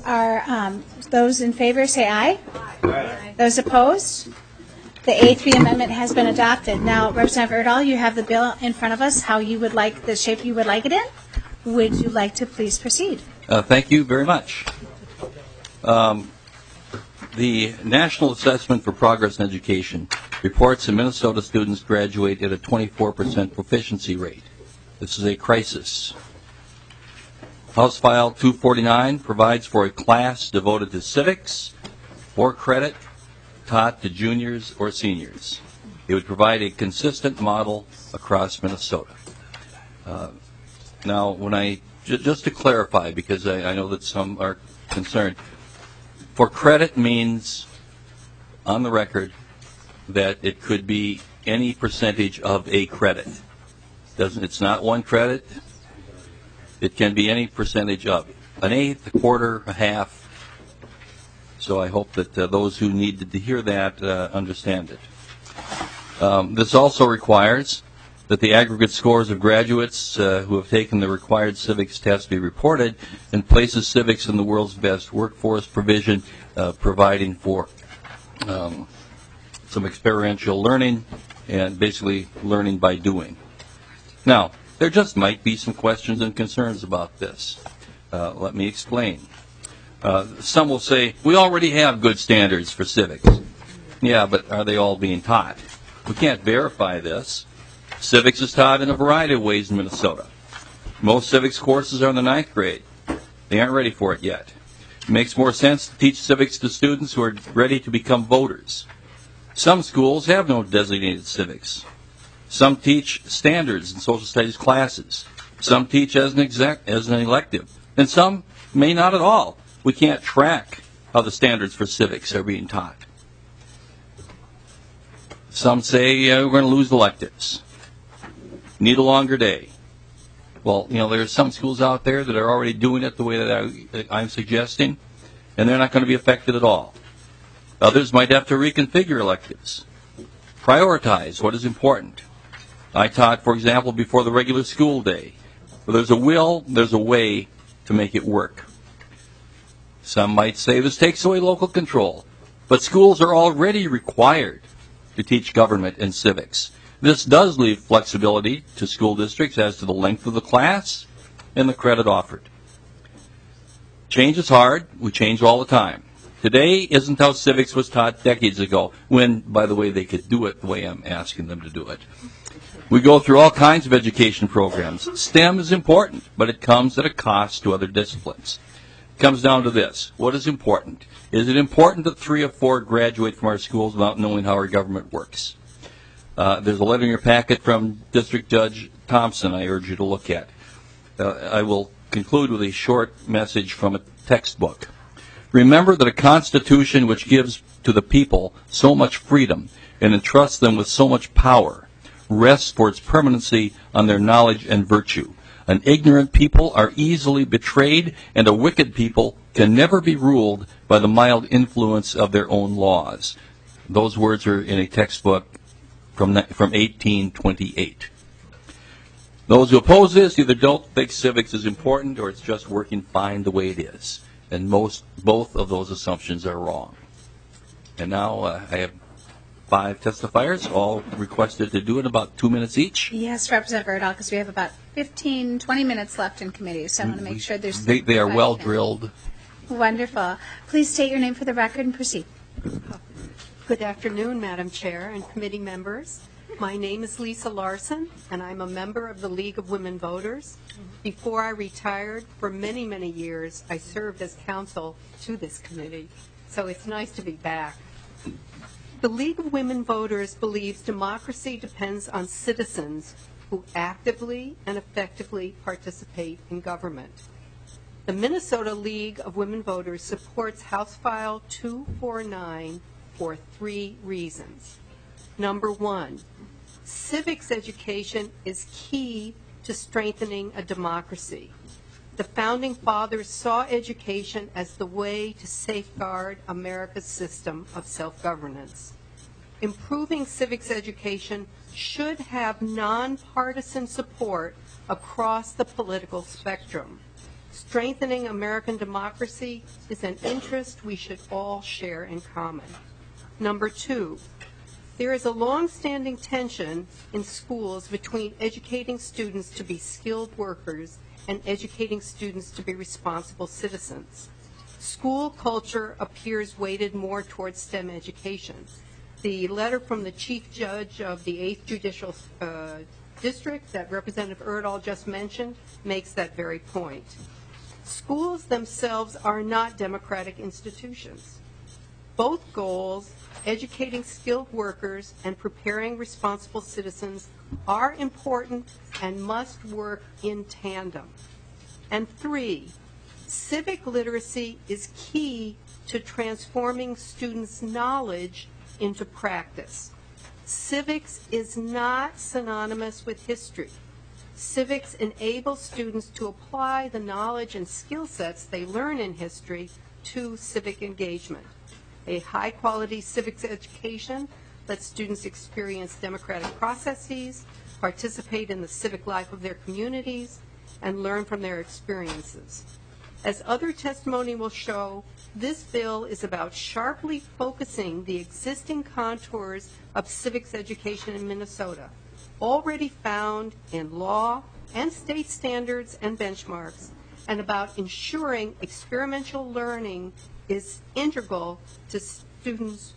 in favor say aye. Aye. Those opposed? The A3 amendment has been adopted. Now, Representative Erdahl, you have the bill in front of us, how you would like, the shape you would like it in. Would you like to please proceed? Thank you very much. The National Assessment for Progress in Education reports that Minnesota students graduate at a 24% proficiency rate. This is a crisis. House File 249 provides for a class devoted to civics or credit taught to juniors or seniors. It would provide a consistent model across Minnesota. Now, just to clarify, because I know that some are concerned, for credit means, on the record, that it could be any percentage of a credit. It's not one credit. It can be any percentage of an eighth, a quarter, a half. So I hope that those who needed to hear that understand it. This also requires that the aggregate scores of graduates who have taken the required civics test be reported, and places civics in the world's best workforce provision, providing for some experiential learning and basically learning by doing. Now, there just might be some questions and concerns about this. Let me explain. Some will say, we already have good standards for civics. Yeah, but are they all being taught? We can't verify this. Civics is taught in a variety of ways in Minnesota. Most civics courses are in the 9th grade. They aren't ready for it yet. It makes more sense to teach civics to students who are ready to become voters. Some schools have no designated civics. Some teach standards in social studies classes. Some teach as an elective. And some may not at all. We can't track how the standards for civics are being taught. Some say we're going to lose electives. Need a longer day. Well, there's some schools out there that are already doing it the way that I'm suggesting, and they're not going to be affected at all. Others might have to reconfigure electives. Prioritize what is important. I taught, for example, before the regular school day. Where there's a will, there's a way to make it work. Some might say this takes away local control, but schools are already required to teach government and civics. This does leave flexibility to school districts as to the length of the class and the credit offered. Change is hard. We change all the time. Today isn't how civics was taught decades ago, when, by the way, they could do it the way I'm asking them to do it. We go through all kinds of education programs. STEM is important, but it comes at a cost to other disciplines. It comes down to this. What is important? Is it important that 3 of 4 graduate from our schools without knowing how our government works? There's a letter in your packet from District Judge Thompson I urge you to look at. I will conclude with a short message from a textbook. Remember that a constitution which gives to the people so much freedom and entrusts them with so much power rests for its permanency on their knowledge and virtue. An ignorant people are easily betrayed, and a wicked people can never be ruled by the mild influence of their own laws. Those words are in a textbook from 1828. Those who oppose this either don't think civics is important or it's just working fine the way it is. And both of those assumptions are wrong. And now I have 5 testifiers, all requested to do it in about 2 minutes each. Yes, Representative Erdahl, because we have about 15, 20 minutes left in committee, so I want to make sure there's... They are well drilled. Wonderful. Please state your name for the record and proceed. Good afternoon, Madam Chair and committee members. My name is Lisa Larson, and I'm a member of the League of Women Voters. Before I retired, for many, many years, I served as counsel to this committee, so it's nice to be back. The League of Women Voters believes democracy depends on citizens who actively and effectively participate in government. The Minnesota League of Women Voters supports House File 249 for 3 reasons. Number 1, civics education is key to strengthening a democracy. The Founding Fathers saw education as the way to safeguard America's system of self-governance. Improving civics education should have nonpartisan support across the political spectrum. Strengthening American democracy is an interest we should all share in common. Number 2, there is a long-standing tension in schools between educating students to be skilled workers and educating students to be responsible citizens. School culture appears weighted more towards STEM education. The letter from the Chief Judge of the 8th Judicial District that Representative Erdahl just mentioned makes that very point. Schools themselves are not democratic institutions. Both goals, educating skilled workers and preparing responsible citizens, are important and must work in tandem. And 3, civic literacy is key to transforming students' knowledge into practice. Civics is not synonymous with history. Civics enables students to apply the knowledge and skill sets they learn in history to civic engagement. A high-quality civics education lets students experience democratic processes, participate in the civic life of their communities, and learn from their experiences. As other testimony will show, this bill is about sharply focusing the existing contours of civics education in Minnesota, already found in law and state standards and benchmarks, and about ensuring experiential learning is integral to students'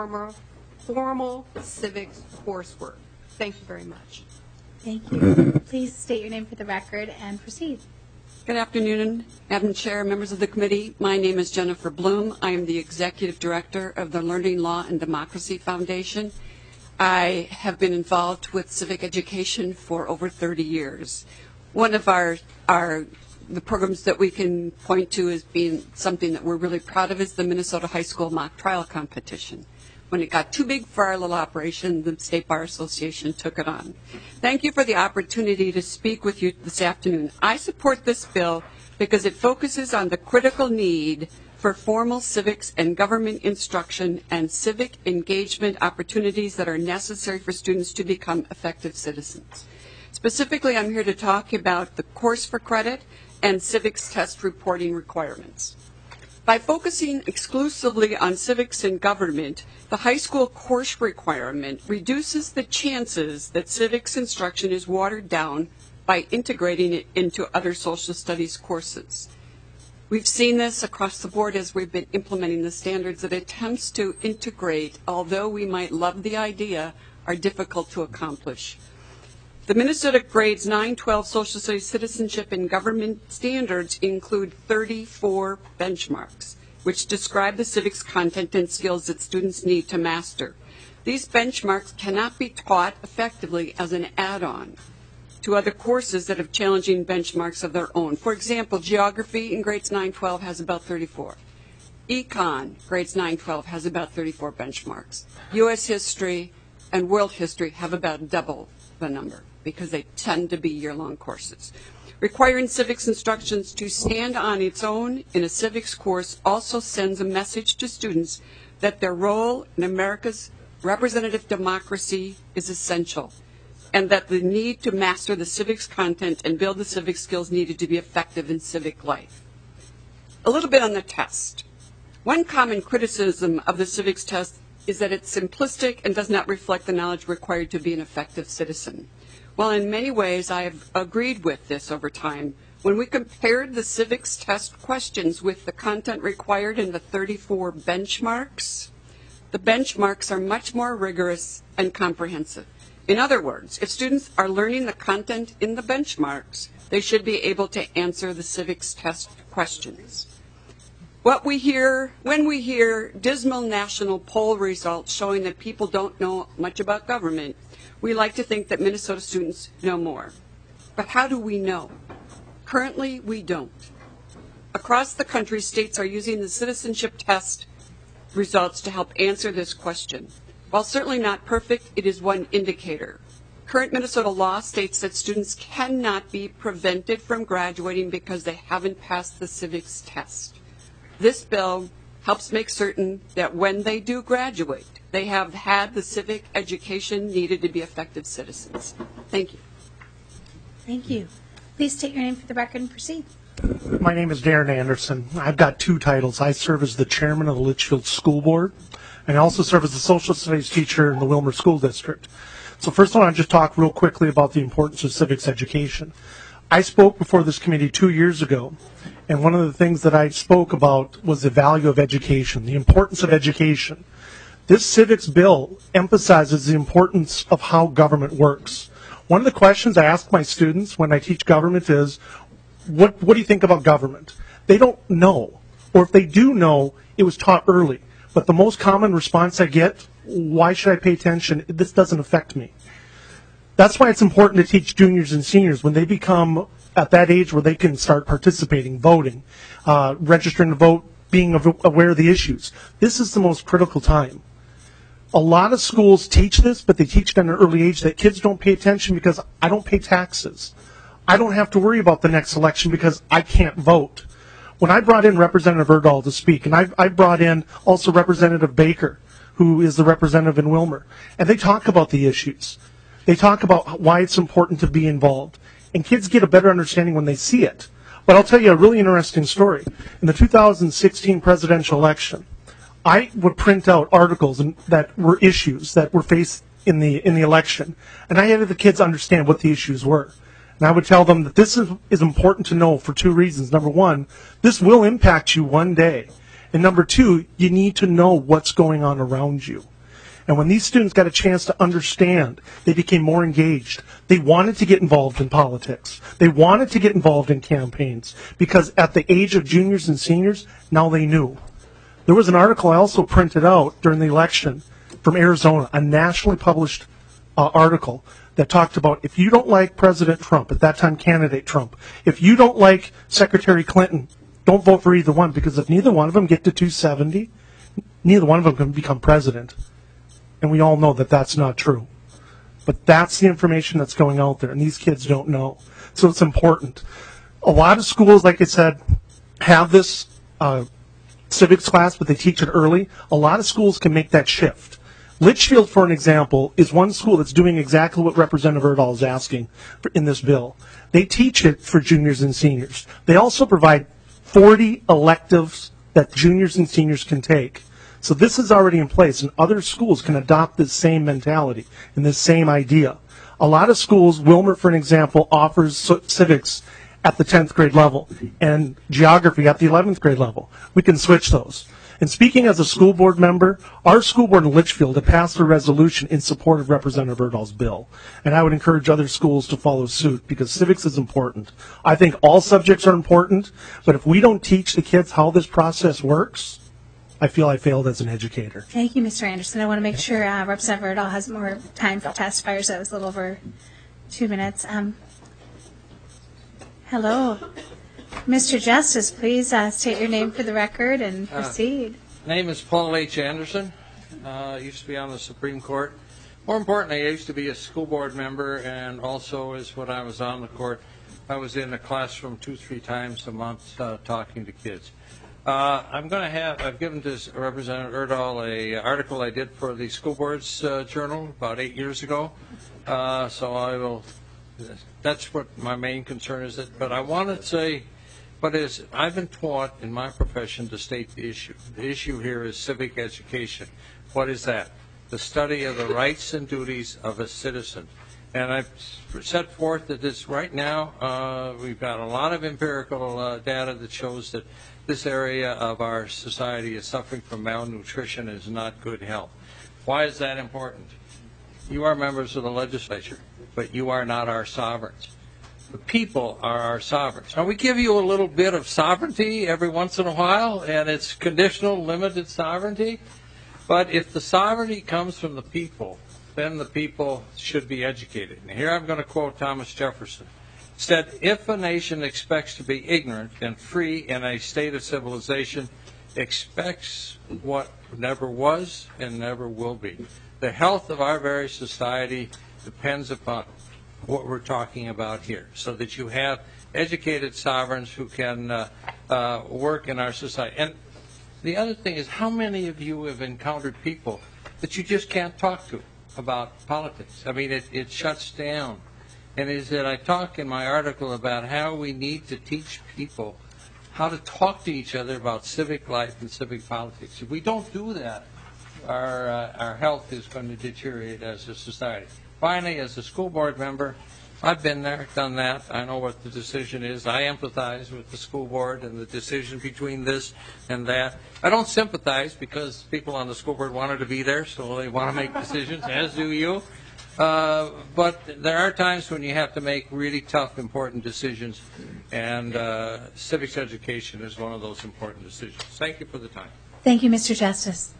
formal civics coursework. Thank you very much. Thank you. Please state your name for the record and proceed. Good afternoon, Madam Chair, members of the committee. My name is Jennifer Bloom. I am the Executive Director of the Learning Law and Democracy Foundation. I have been involved with civic education for over 30 years. One of the programs that we can point to as being something that we're really proud of is the Minnesota High School Mock Trial Competition. When it got too big for our little operation, the State Bar Association took it on. Thank you for the opportunity to speak with you this afternoon. I support this bill because it focuses on the critical need for formal civics and government instruction and civic engagement opportunities that are necessary for students to become effective citizens. Specifically, I'm here to talk about the course for credit and civics test reporting requirements. By focusing exclusively on civics and government, the high school course requirement reduces the chances that civics instruction is watered down by integrating it into other social studies courses. We've seen this across the board as we've been implementing the standards that attempts to integrate, although we might love the idea, are difficult to accomplish. The Minnesota Grades 9-12 Social Studies Citizenship and Government Standards include 34 benchmarks, which describe the civics content and skills that students need to master. These benchmarks cannot be taught effectively as an add-on to other courses that have challenging benchmarks of their own. For example, geography in grades 9-12 has about 34. Econ, grades 9-12, has about 34 benchmarks. U.S. history and world history have about double the number because they tend to be year-long courses. Requiring civics instructions to stand on its own in a civics course also sends a message to students that their role in America's representative democracy is essential, and that the need to master the civics content and build the civic skills needed to be effective in civic life. A little bit on the test. One common criticism of the civics test is that it's simplistic and does not reflect the knowledge required to be an effective citizen. While in many ways I have agreed with this over time, when we compared the civics test questions with the content required in the 34 benchmarks, the benchmarks are much more rigorous and comprehensive. In other words, if students are learning the content in the benchmarks, they should be able to answer the civics test questions. When we hear dismal national poll results showing that people don't know much about government, we like to think that Minnesota students know more. But how do we know? Currently, we don't. Across the country, states are using the citizenship test results to help answer this question. While certainly not perfect, it is one indicator. Current Minnesota law states that students cannot be prevented from graduating because they haven't passed the civics test. This bill helps make certain that when they do graduate, they have had the civic education needed to be effective citizens. Thank you. Thank you. Please state your name for the record and proceed. My name is Darren Anderson. I've got two titles. I serve as the chairman of the Litchfield School Board, and I also serve as a social studies teacher in the Willmar School District. So first I want to just talk real quickly about the importance of civics education. I spoke before this committee 2 years ago, and one of the things that I spoke about was the value of education, the importance of education. This civics bill emphasizes the importance of how government works. One of the questions I ask my students when I teach government is, what do you think about government? They don't know, or if they do know, it was taught early. But the most common response I get, why should I pay attention? This doesn't affect me. That's why it's important to teach juniors and seniors when they become at that age where they can start participating, voting, registering to vote, being aware of the issues. This is the most critical time. A lot of schools teach this, but they teach it at an early age that kids don't pay attention because I don't pay taxes. I don't have to worry about the next election because I can't vote. When I brought in Representative Erdahl to speak, and I brought in also Representative Baker, who is the representative in Willmar, and they talk about the issues. They talk about why it's important to be involved. And kids get a better understanding when they see it. But I'll tell you a really interesting story. In the 2016 presidential election, I would print out articles that were issues that were faced in the election, and I had the kids understand what the issues were. And I would tell them that this is important to know for two reasons. Number one, this will impact you one day. And number two, you need to know what's going on around you. And when these students got a chance to understand, they became more engaged. They wanted to get involved in politics. They wanted to get involved in campaigns because at the age of juniors and seniors, now they knew. There was an article I also printed out during the election from Arizona, a nationally published article that talked about if you don't like President Trump, at that time candidate Trump, if you don't like Secretary Clinton, don't vote for either one, because if neither one of them get to 270, neither one of them can become president. And we all know that that's not true. But that's the information that's going out there, and these kids don't know. So it's important. A lot of schools, like I said, have this civics class, but they teach it early. A lot of schools can make that shift. Litchfield, for an example, is one school that's doing exactly what Representative Erdahl is asking in this bill. They teach it for juniors and seniors. They also provide 40 electives that juniors and seniors can take. So this is already in place, and other schools can adopt this same mentality and this same idea. A lot of schools, Willmar, for an example, offers civics at the 10th grade level and geography at the 11th grade level. We can switch those. And speaking as a school board member, our school board in Litchfield had passed a resolution in support of Representative Erdahl's bill. And I would encourage other schools to follow suit because civics is important. I think all subjects are important, but if we don't teach the kids how this process works, I feel I failed as an educator. Thank you, Mr. Anderson. I want to make sure Representative Erdahl has more time for testifiers. That was a little over 2 minutes. Hello. Mr. Justice, please state your name for the record and proceed. Name is Paul H. Anderson. Used to be on the Supreme Court. More importantly, I used to be a school board member, and also as when I was on the court, I was in the classroom 2-3 times a month talking to kids. I've given to Representative Erdahl a article I did for the School Boards Journal about 8 years ago. So I will. That's what my main concern is. But I want to say. But I've been taught in my profession to state the issue. The issue here is civic education. What is that? The study of the rights and duties of a citizen. And I've set forth that this right now, we've got a lot of empirical data that shows that this area of our society is suffering from malnutrition and is not good health. Why is that important? You are members of the legislature, but you are not our sovereigns. The people are our sovereigns. Now, we give you a little bit of sovereignty every once in a while, and it's conditional, limited sovereignty. But if the sovereignty comes from the people, then the people should be educated. And here I'm going to quote Thomas Jefferson. He said, if a nation expects to be ignorant and free in a state of civilization, expects what never was and never will be. The health of our very society depends upon what we're talking about here, so that you have educated sovereigns who can work in our society. And the other thing is, how many of you have encountered people that you just can't talk to about politics? I mean, it shuts down. And is that I talk in my article about how we need to teach people how to talk to each other about civic life and civic politics. If we don't do that, our health is going to deteriorate as a society. Finally, as a school board member, I've been there, done that. I know what the decision is. I empathize with the school board and the decision between this and that. I don't sympathize because people on the school board wanted to be there, so they want to make decisions, as do you. But there are times when you have to make really tough, important decisions, and civics education is one of those important decisions. Thank you for the time. Thank you, Mr. Justice.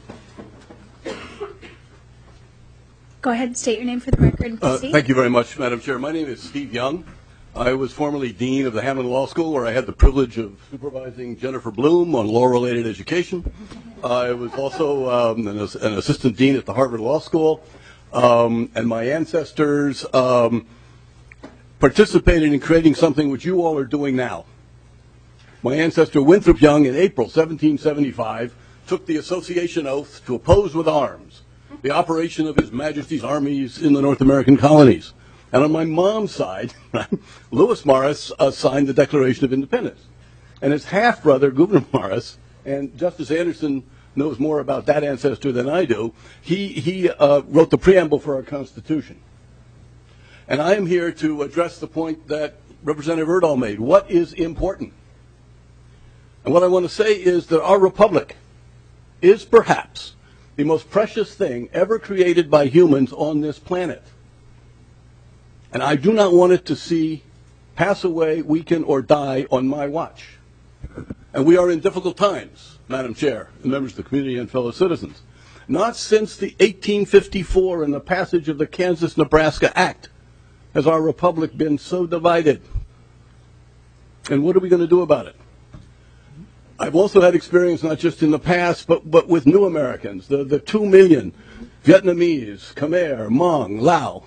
Go ahead and state your name for the record and proceed. Thank you very much, Madam Chair. My name is Steve Young. I was formerly Dean of the Hamlin Law School, where I had the privilege of supervising Jennifer Bloom on law-related education. I was also an assistant dean at the Harvard Law School, and my ancestors participated in creating something which you all are doing now. My ancestor Winthrop Young, in April 1775, took the association oath to oppose with arms the operation of His Majesty's armies in the North American colonies. And on my mom's side, Lewis Morris signed the Declaration of Independence. And his half-brother, Gouverneur Morris, and Justice Anderson knows more about that ancestor than I do, he wrote the preamble for our Constitution. And I am here to address the point that Representative Erdahl made. What is important? And what I want to say is that our republic is perhaps the most precious thing ever created by humans on this planet. And I do not want it to see pass away, weaken, or die on my watch. And we are in difficult times, Madam Chair, and members of the community and fellow citizens. Not since the 1854 and the passage of the Kansas-Nebraska Act has our republic been so divided. And what are we going to do about it? I've also had experience not just in the past, but with new Americans, the 2 million Vietnamese, Khmer, Hmong, Lao,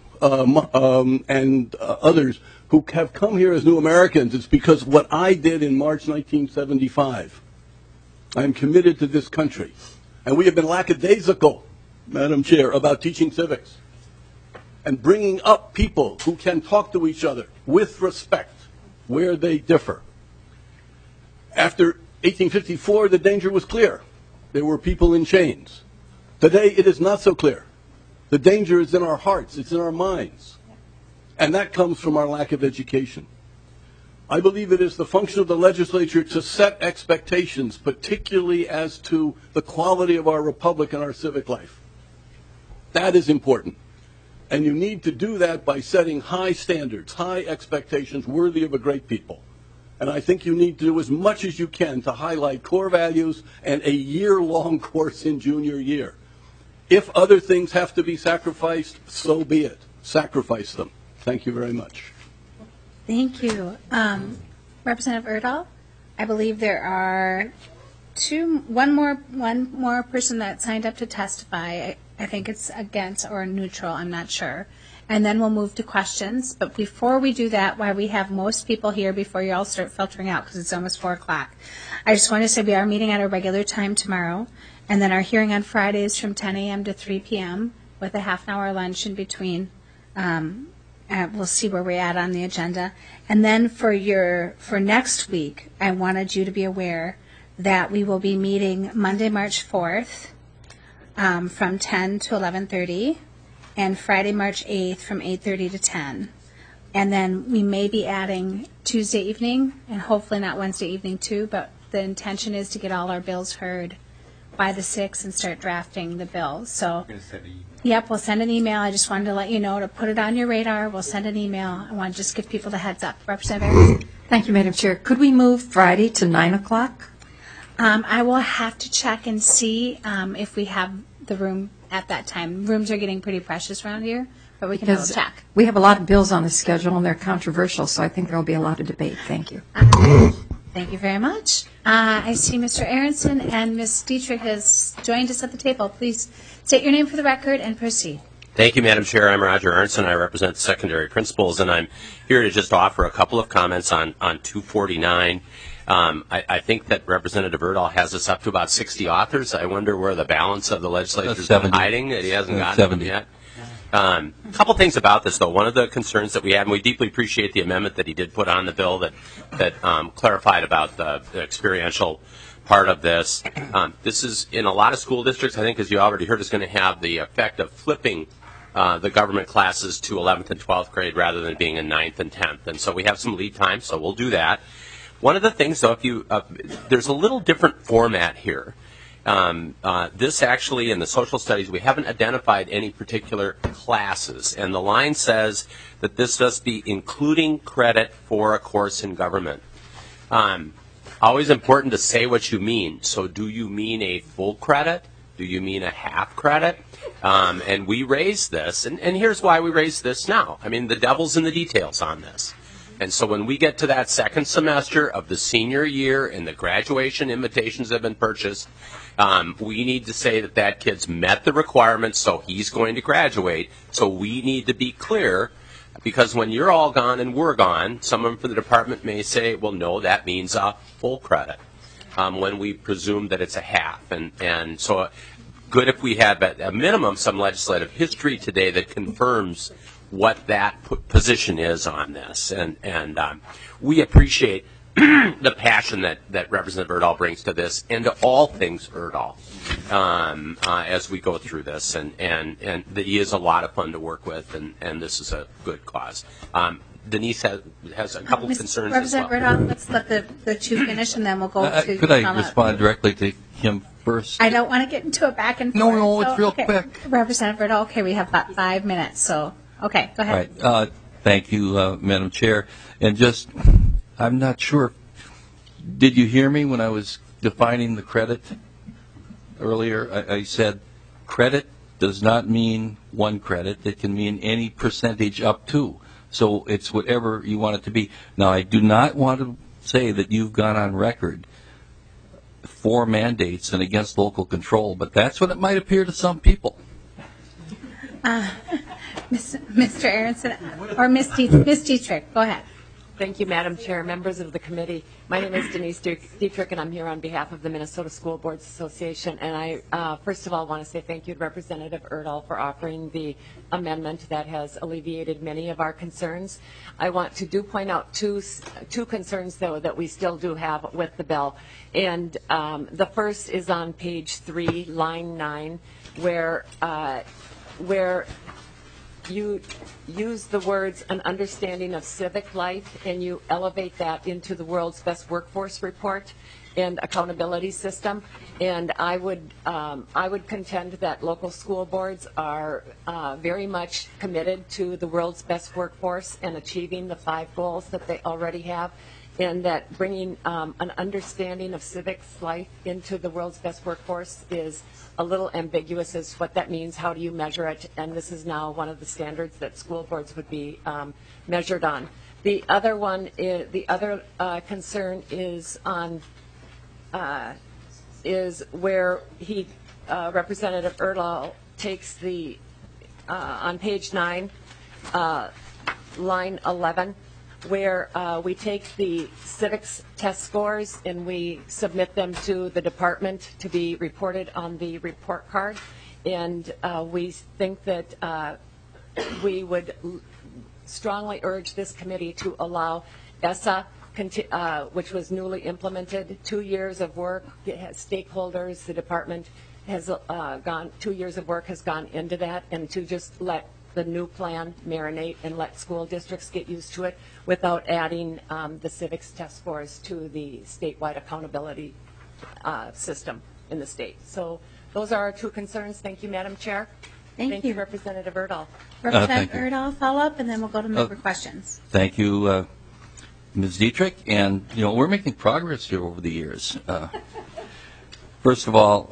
and others who have come here as new Americans. It's because what I did in March 1975. I am committed to this country. And we have been lackadaisical, Madam Chair, about teaching civics and bringing up people who can talk to each other with respect where they differ. After 1854, the danger was clear. There were people in chains. Today, it is not so clear. The danger is in our hearts. It's in our minds. And that comes from our lack of education. I believe it is the function of the legislature to set expectations, particularly as to the quality of our republic and our civic life. That is important. And you need to do that by setting high standards, high expectations worthy of a great people. And I think you need to do as much as you can to highlight core values and a year-long course in junior year. If other things have to be sacrificed, so be it. Sacrifice them. Thank you very much. Thank you. Representative Erdahl, I believe there are one more person that signed up to testify. I think it's against or neutral, I'm not sure. And then we'll move to questions. But before we do that, while we have most people here before you all start filtering out because it's almost 4 o'clock, I just want to say we are meeting at our regular time tomorrow. And then our hearing on Friday is from 10 a.m. to 3 p.m. with a half-an-hour lunch in between. We'll see where we're at on the agenda. And then for next week, I wanted you to be aware that we will be meeting Monday, March 4th from 10 to 11:30, and Friday, March 8th from 8:30 to 10. And then we may be adding Tuesday evening, and hopefully not Wednesday evening too, but the intention is to get all our bills heard by the 6th and start drafting the bills. So. Yep, we'll send an email. I just wanted to let you know to put it on your radar. We'll send an email. I want to just give people the heads up. Representative. Thank you, Madam Chair. Could we move Friday to 9 o'clock? I will have to check and see if we have the room at that time. Rooms are getting pretty precious around here, but we can double check. We have a lot of bills on the schedule, and they're controversial, so I think there will be a lot of debate. Thank you. Thank you very much. I see Mr. Aronson and Ms. Dietrich has joined us at the table. Please state your name for the record and proceed. Thank you, Madam Chair. I'm Roger Aronson. I represent the secondary principals, and I'm here to just offer a couple of comments on 249. I think that Representative Erdahl has us up to about 60 authors. I wonder where the balance of the legislature is hiding that he hasn't gotten them yet. A couple things about this, though. One of the concerns that we had, and we deeply appreciate the amendment that he did put on the bill that clarified about the experiential part of this. This is, in a lot of school districts, I think, as you already heard, is going to have the effect of flipping the government classes to 11th and 12th grade rather than being in 9th and 10th. And so we have some lead time, so we'll do that. One of the things, though, there's a little different format here. This actually, in the social studies, we haven't identified any particular classes. And the line says that this must be including credit for a course in government. Always important to say what you mean. So do you mean a full credit? Do you mean a half credit? And we raised this, and here's why we raised this now. I mean, the devil's in the details on this. And so when we get to that second semester of the senior year and the graduation invitations have been purchased, we need to say that that kid's met the requirements, so he's going to graduate. So we need to be clear, because when you're all gone and we're gone, someone from the department may say, well, no, that means a full credit, when we presume that it's a half. And so good if we had, at a minimum, some legislative history today that confirms what that position is on this. And we appreciate the passion that Representative Erdahl brings to this and to all things Erdahl as we go through this. And that he is a lot of fun to work with, and this is a good cause. Denise has a couple of concerns as well. Representative Erdahl, let's let the two finish, and then we'll go to Could I respond directly to him first? I don't want to get into a back and forth. No, it's real quick. Representative Erdahl, okay, we have about 5 minutes, so, okay, go ahead. All right. Thank you, Madam Chair. And just, I'm not sure, did you hear me when I was defining the credit earlier? I said credit does not mean one credit. It can mean any percentage up to. So it's whatever you want it to be. Now, I do not want to say that you've gone on record for mandates and against local control, but that's what it might appear to some people. Mr. Aronson, or Ms. Dietrich, go ahead. Thank you, Madam Chair, members of the committee. My name is Denise Dietrich, and I'm here on behalf of the Minnesota School Boards Association. And I, first of all, want to say thank you to Representative Erdahl for offering the amendment that has alleviated many of our concerns. I want to point out two concerns, though, that we still do have with the bill. And the first is on page 3, line 9, where you use the words an understanding of civic life, and you elevate that into the World's Best Workforce Report and accountability system. And I would contend that local school boards are very much committed to the world's best workforce and achieving the 5 goals that they already have, and that bringing an understanding of civics life into the world's best workforce is a little ambiguous as what that means. How do you measure it? And this is now one of the standards that school boards would be measured on. The other one, concern is on is where Representative Erdahl takes the on page 9, line 11, where we take the civics test scores and we submit them to the department to be reported on the report card. And we think that we would strongly urge this committee to allow ESSA, which was newly implemented, 2 years of work, stakeholders, the department has 2 years of work has gone into that, and to just let the new plan marinate and let school districts get used to it without adding the civics test scores to the statewide accountability system in the state. So those are our 2 concerns. Thank you, Madam Chair. Thank you, Representative Erdahl. Representative Erdahl, follow up, and then we'll go to member questions. Thank you, Ms. Dietrich. And, we're making progress here over the years. First of all,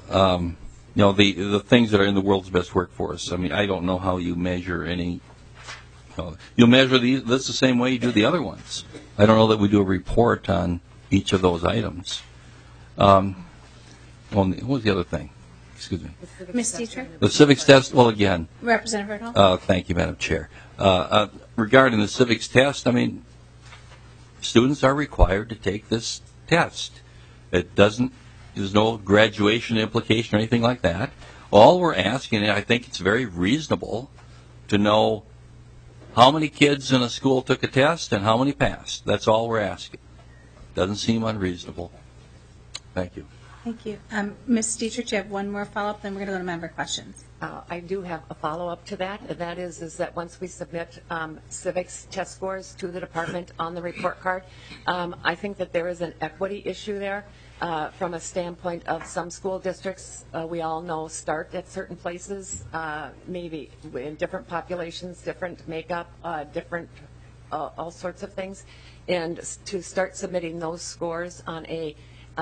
the things that are in the world's best workforce. I mean, I don't know how you measure any. You'll measure this the same way you do the other ones. I don't know that we do a report on each of those items. What was the other thing? Excuse me. Ms. Dietrich? The civics test. Well, again. Representative Erdahl? Thank you, Madam Chair. Regarding the civics test, I mean, students are required to take this test. There's no graduation implication or anything like that. All we're asking, and I think it's very reasonable, to know how many kids in a school took a test and how many passed. That's all we're asking. Doesn't seem unreasonable. Thank you. Thank you. Ms. Dietrich, you have one more follow-up, then we're going to go to member questions. I do have a follow-up to that, and that is that once we submit civics test scores to the department on the report card, I think that there is an equity issue there. From a standpoint of some school districts, we all know start at certain places, maybe in different populations, different makeup, different all sorts of things, and to start submitting those scores on a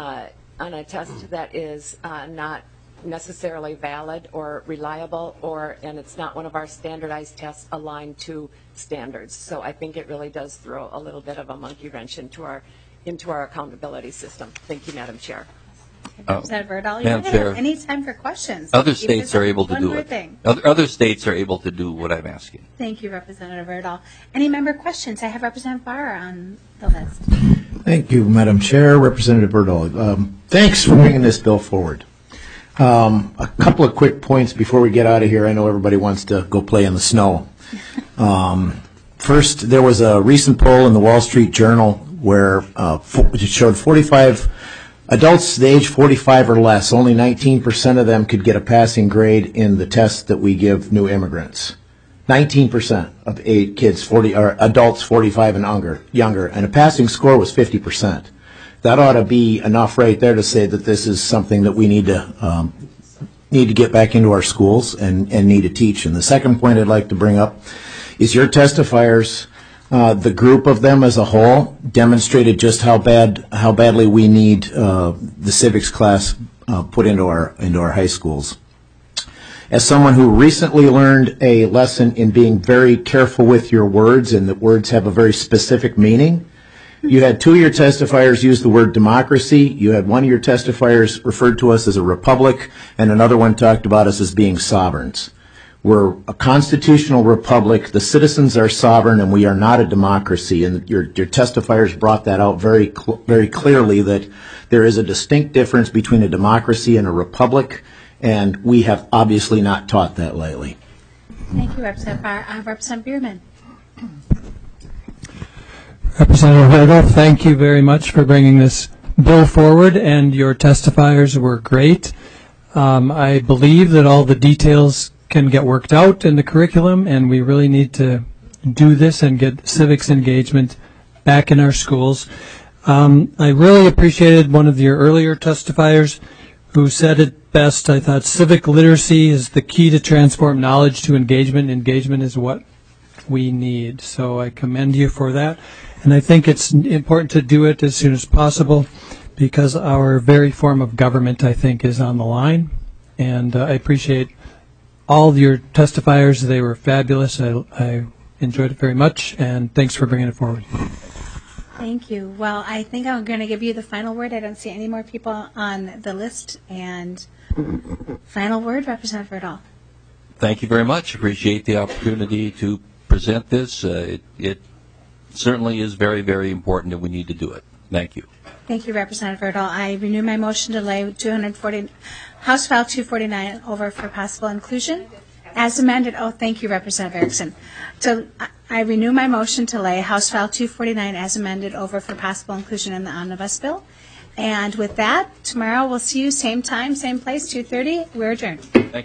test that is not necessarily valid or reliable, and it's not one of our standardized tests aligned to standards. So I think it really does throw a little bit of a monkey wrench into our accountability system. Thank you, Madam Chair. Representative Erdahl, you don't have any time for questions. Other states are able to do it. Other states are able to do what I'm asking. Thank you, Representative Erdahl. Any member questions? I have Representative Barr on the list. Thank you, Madam Chair. Representative Erdahl, thanks for bringing this bill forward. A couple of quick points before we get out of here. I know everybody wants to go play in the snow. First, there was a recent poll in the Wall Street Journal where it showed 45 adults the age 45 or less, only 19% of them could get a passing grade in the test that we give new immigrants. 19% of adults 45 and younger, and a passing score was 50%. That ought to be enough right there to say that this is something that we need to get back into our schools and need to teach. And the second point I'd like to bring up is your testifiers, the group of them as a whole, demonstrated just how badly we need the civics class put into our high schools. As someone who recently learned a lesson in being very careful with your words, and that words have a very specific meaning, you had 2 of your testifiers use the word democracy. You had 1 of your testifiers referred to us as a republic, and another one talked about us as being sovereigns. We're a constitutional republic. The citizens are sovereign, and we are not a democracy. And your testifiers brought that out very clearly, that there is a distinct difference between a democracy and a republic, and we have obviously not taught that lately. Thank you, Representative Barr. Representative Bierman. Representative Erdahl, thank you very much for bringing this bill forward, and your testifiers were great. I believe that all the details can get worked out in the curriculum, and we really need to do this and get civics engagement back in our schools. I really appreciated one of your earlier testifiers who said it best. I thought civic literacy is the key to transform knowledge to engagement. Engagement is what we need. So I commend you for that. And I think it's important to do it as soon as possible because our very form of government, I think, is on the line. And I appreciate all your testifiers. They were fabulous. I enjoyed it very much. And thanks for bringing it forward. Thank you. Well, I think I'm going to give you the final word. I don't see any more people on the list. And final word, Representative Erdahl. Thank you very much. Appreciate the opportunity to present this. It certainly is very, very important, and we need to do it. Thank you. Thank you, Representative Erdahl. I renew my motion to lay House File 249 over for possible inclusion. As amended, thank you, Representative Erickson. I renew my motion to lay House File 249 as amended over for possible inclusion in the omnibus bill. And with that, tomorrow we'll see you same time, same place, 2:30. We're adjourned.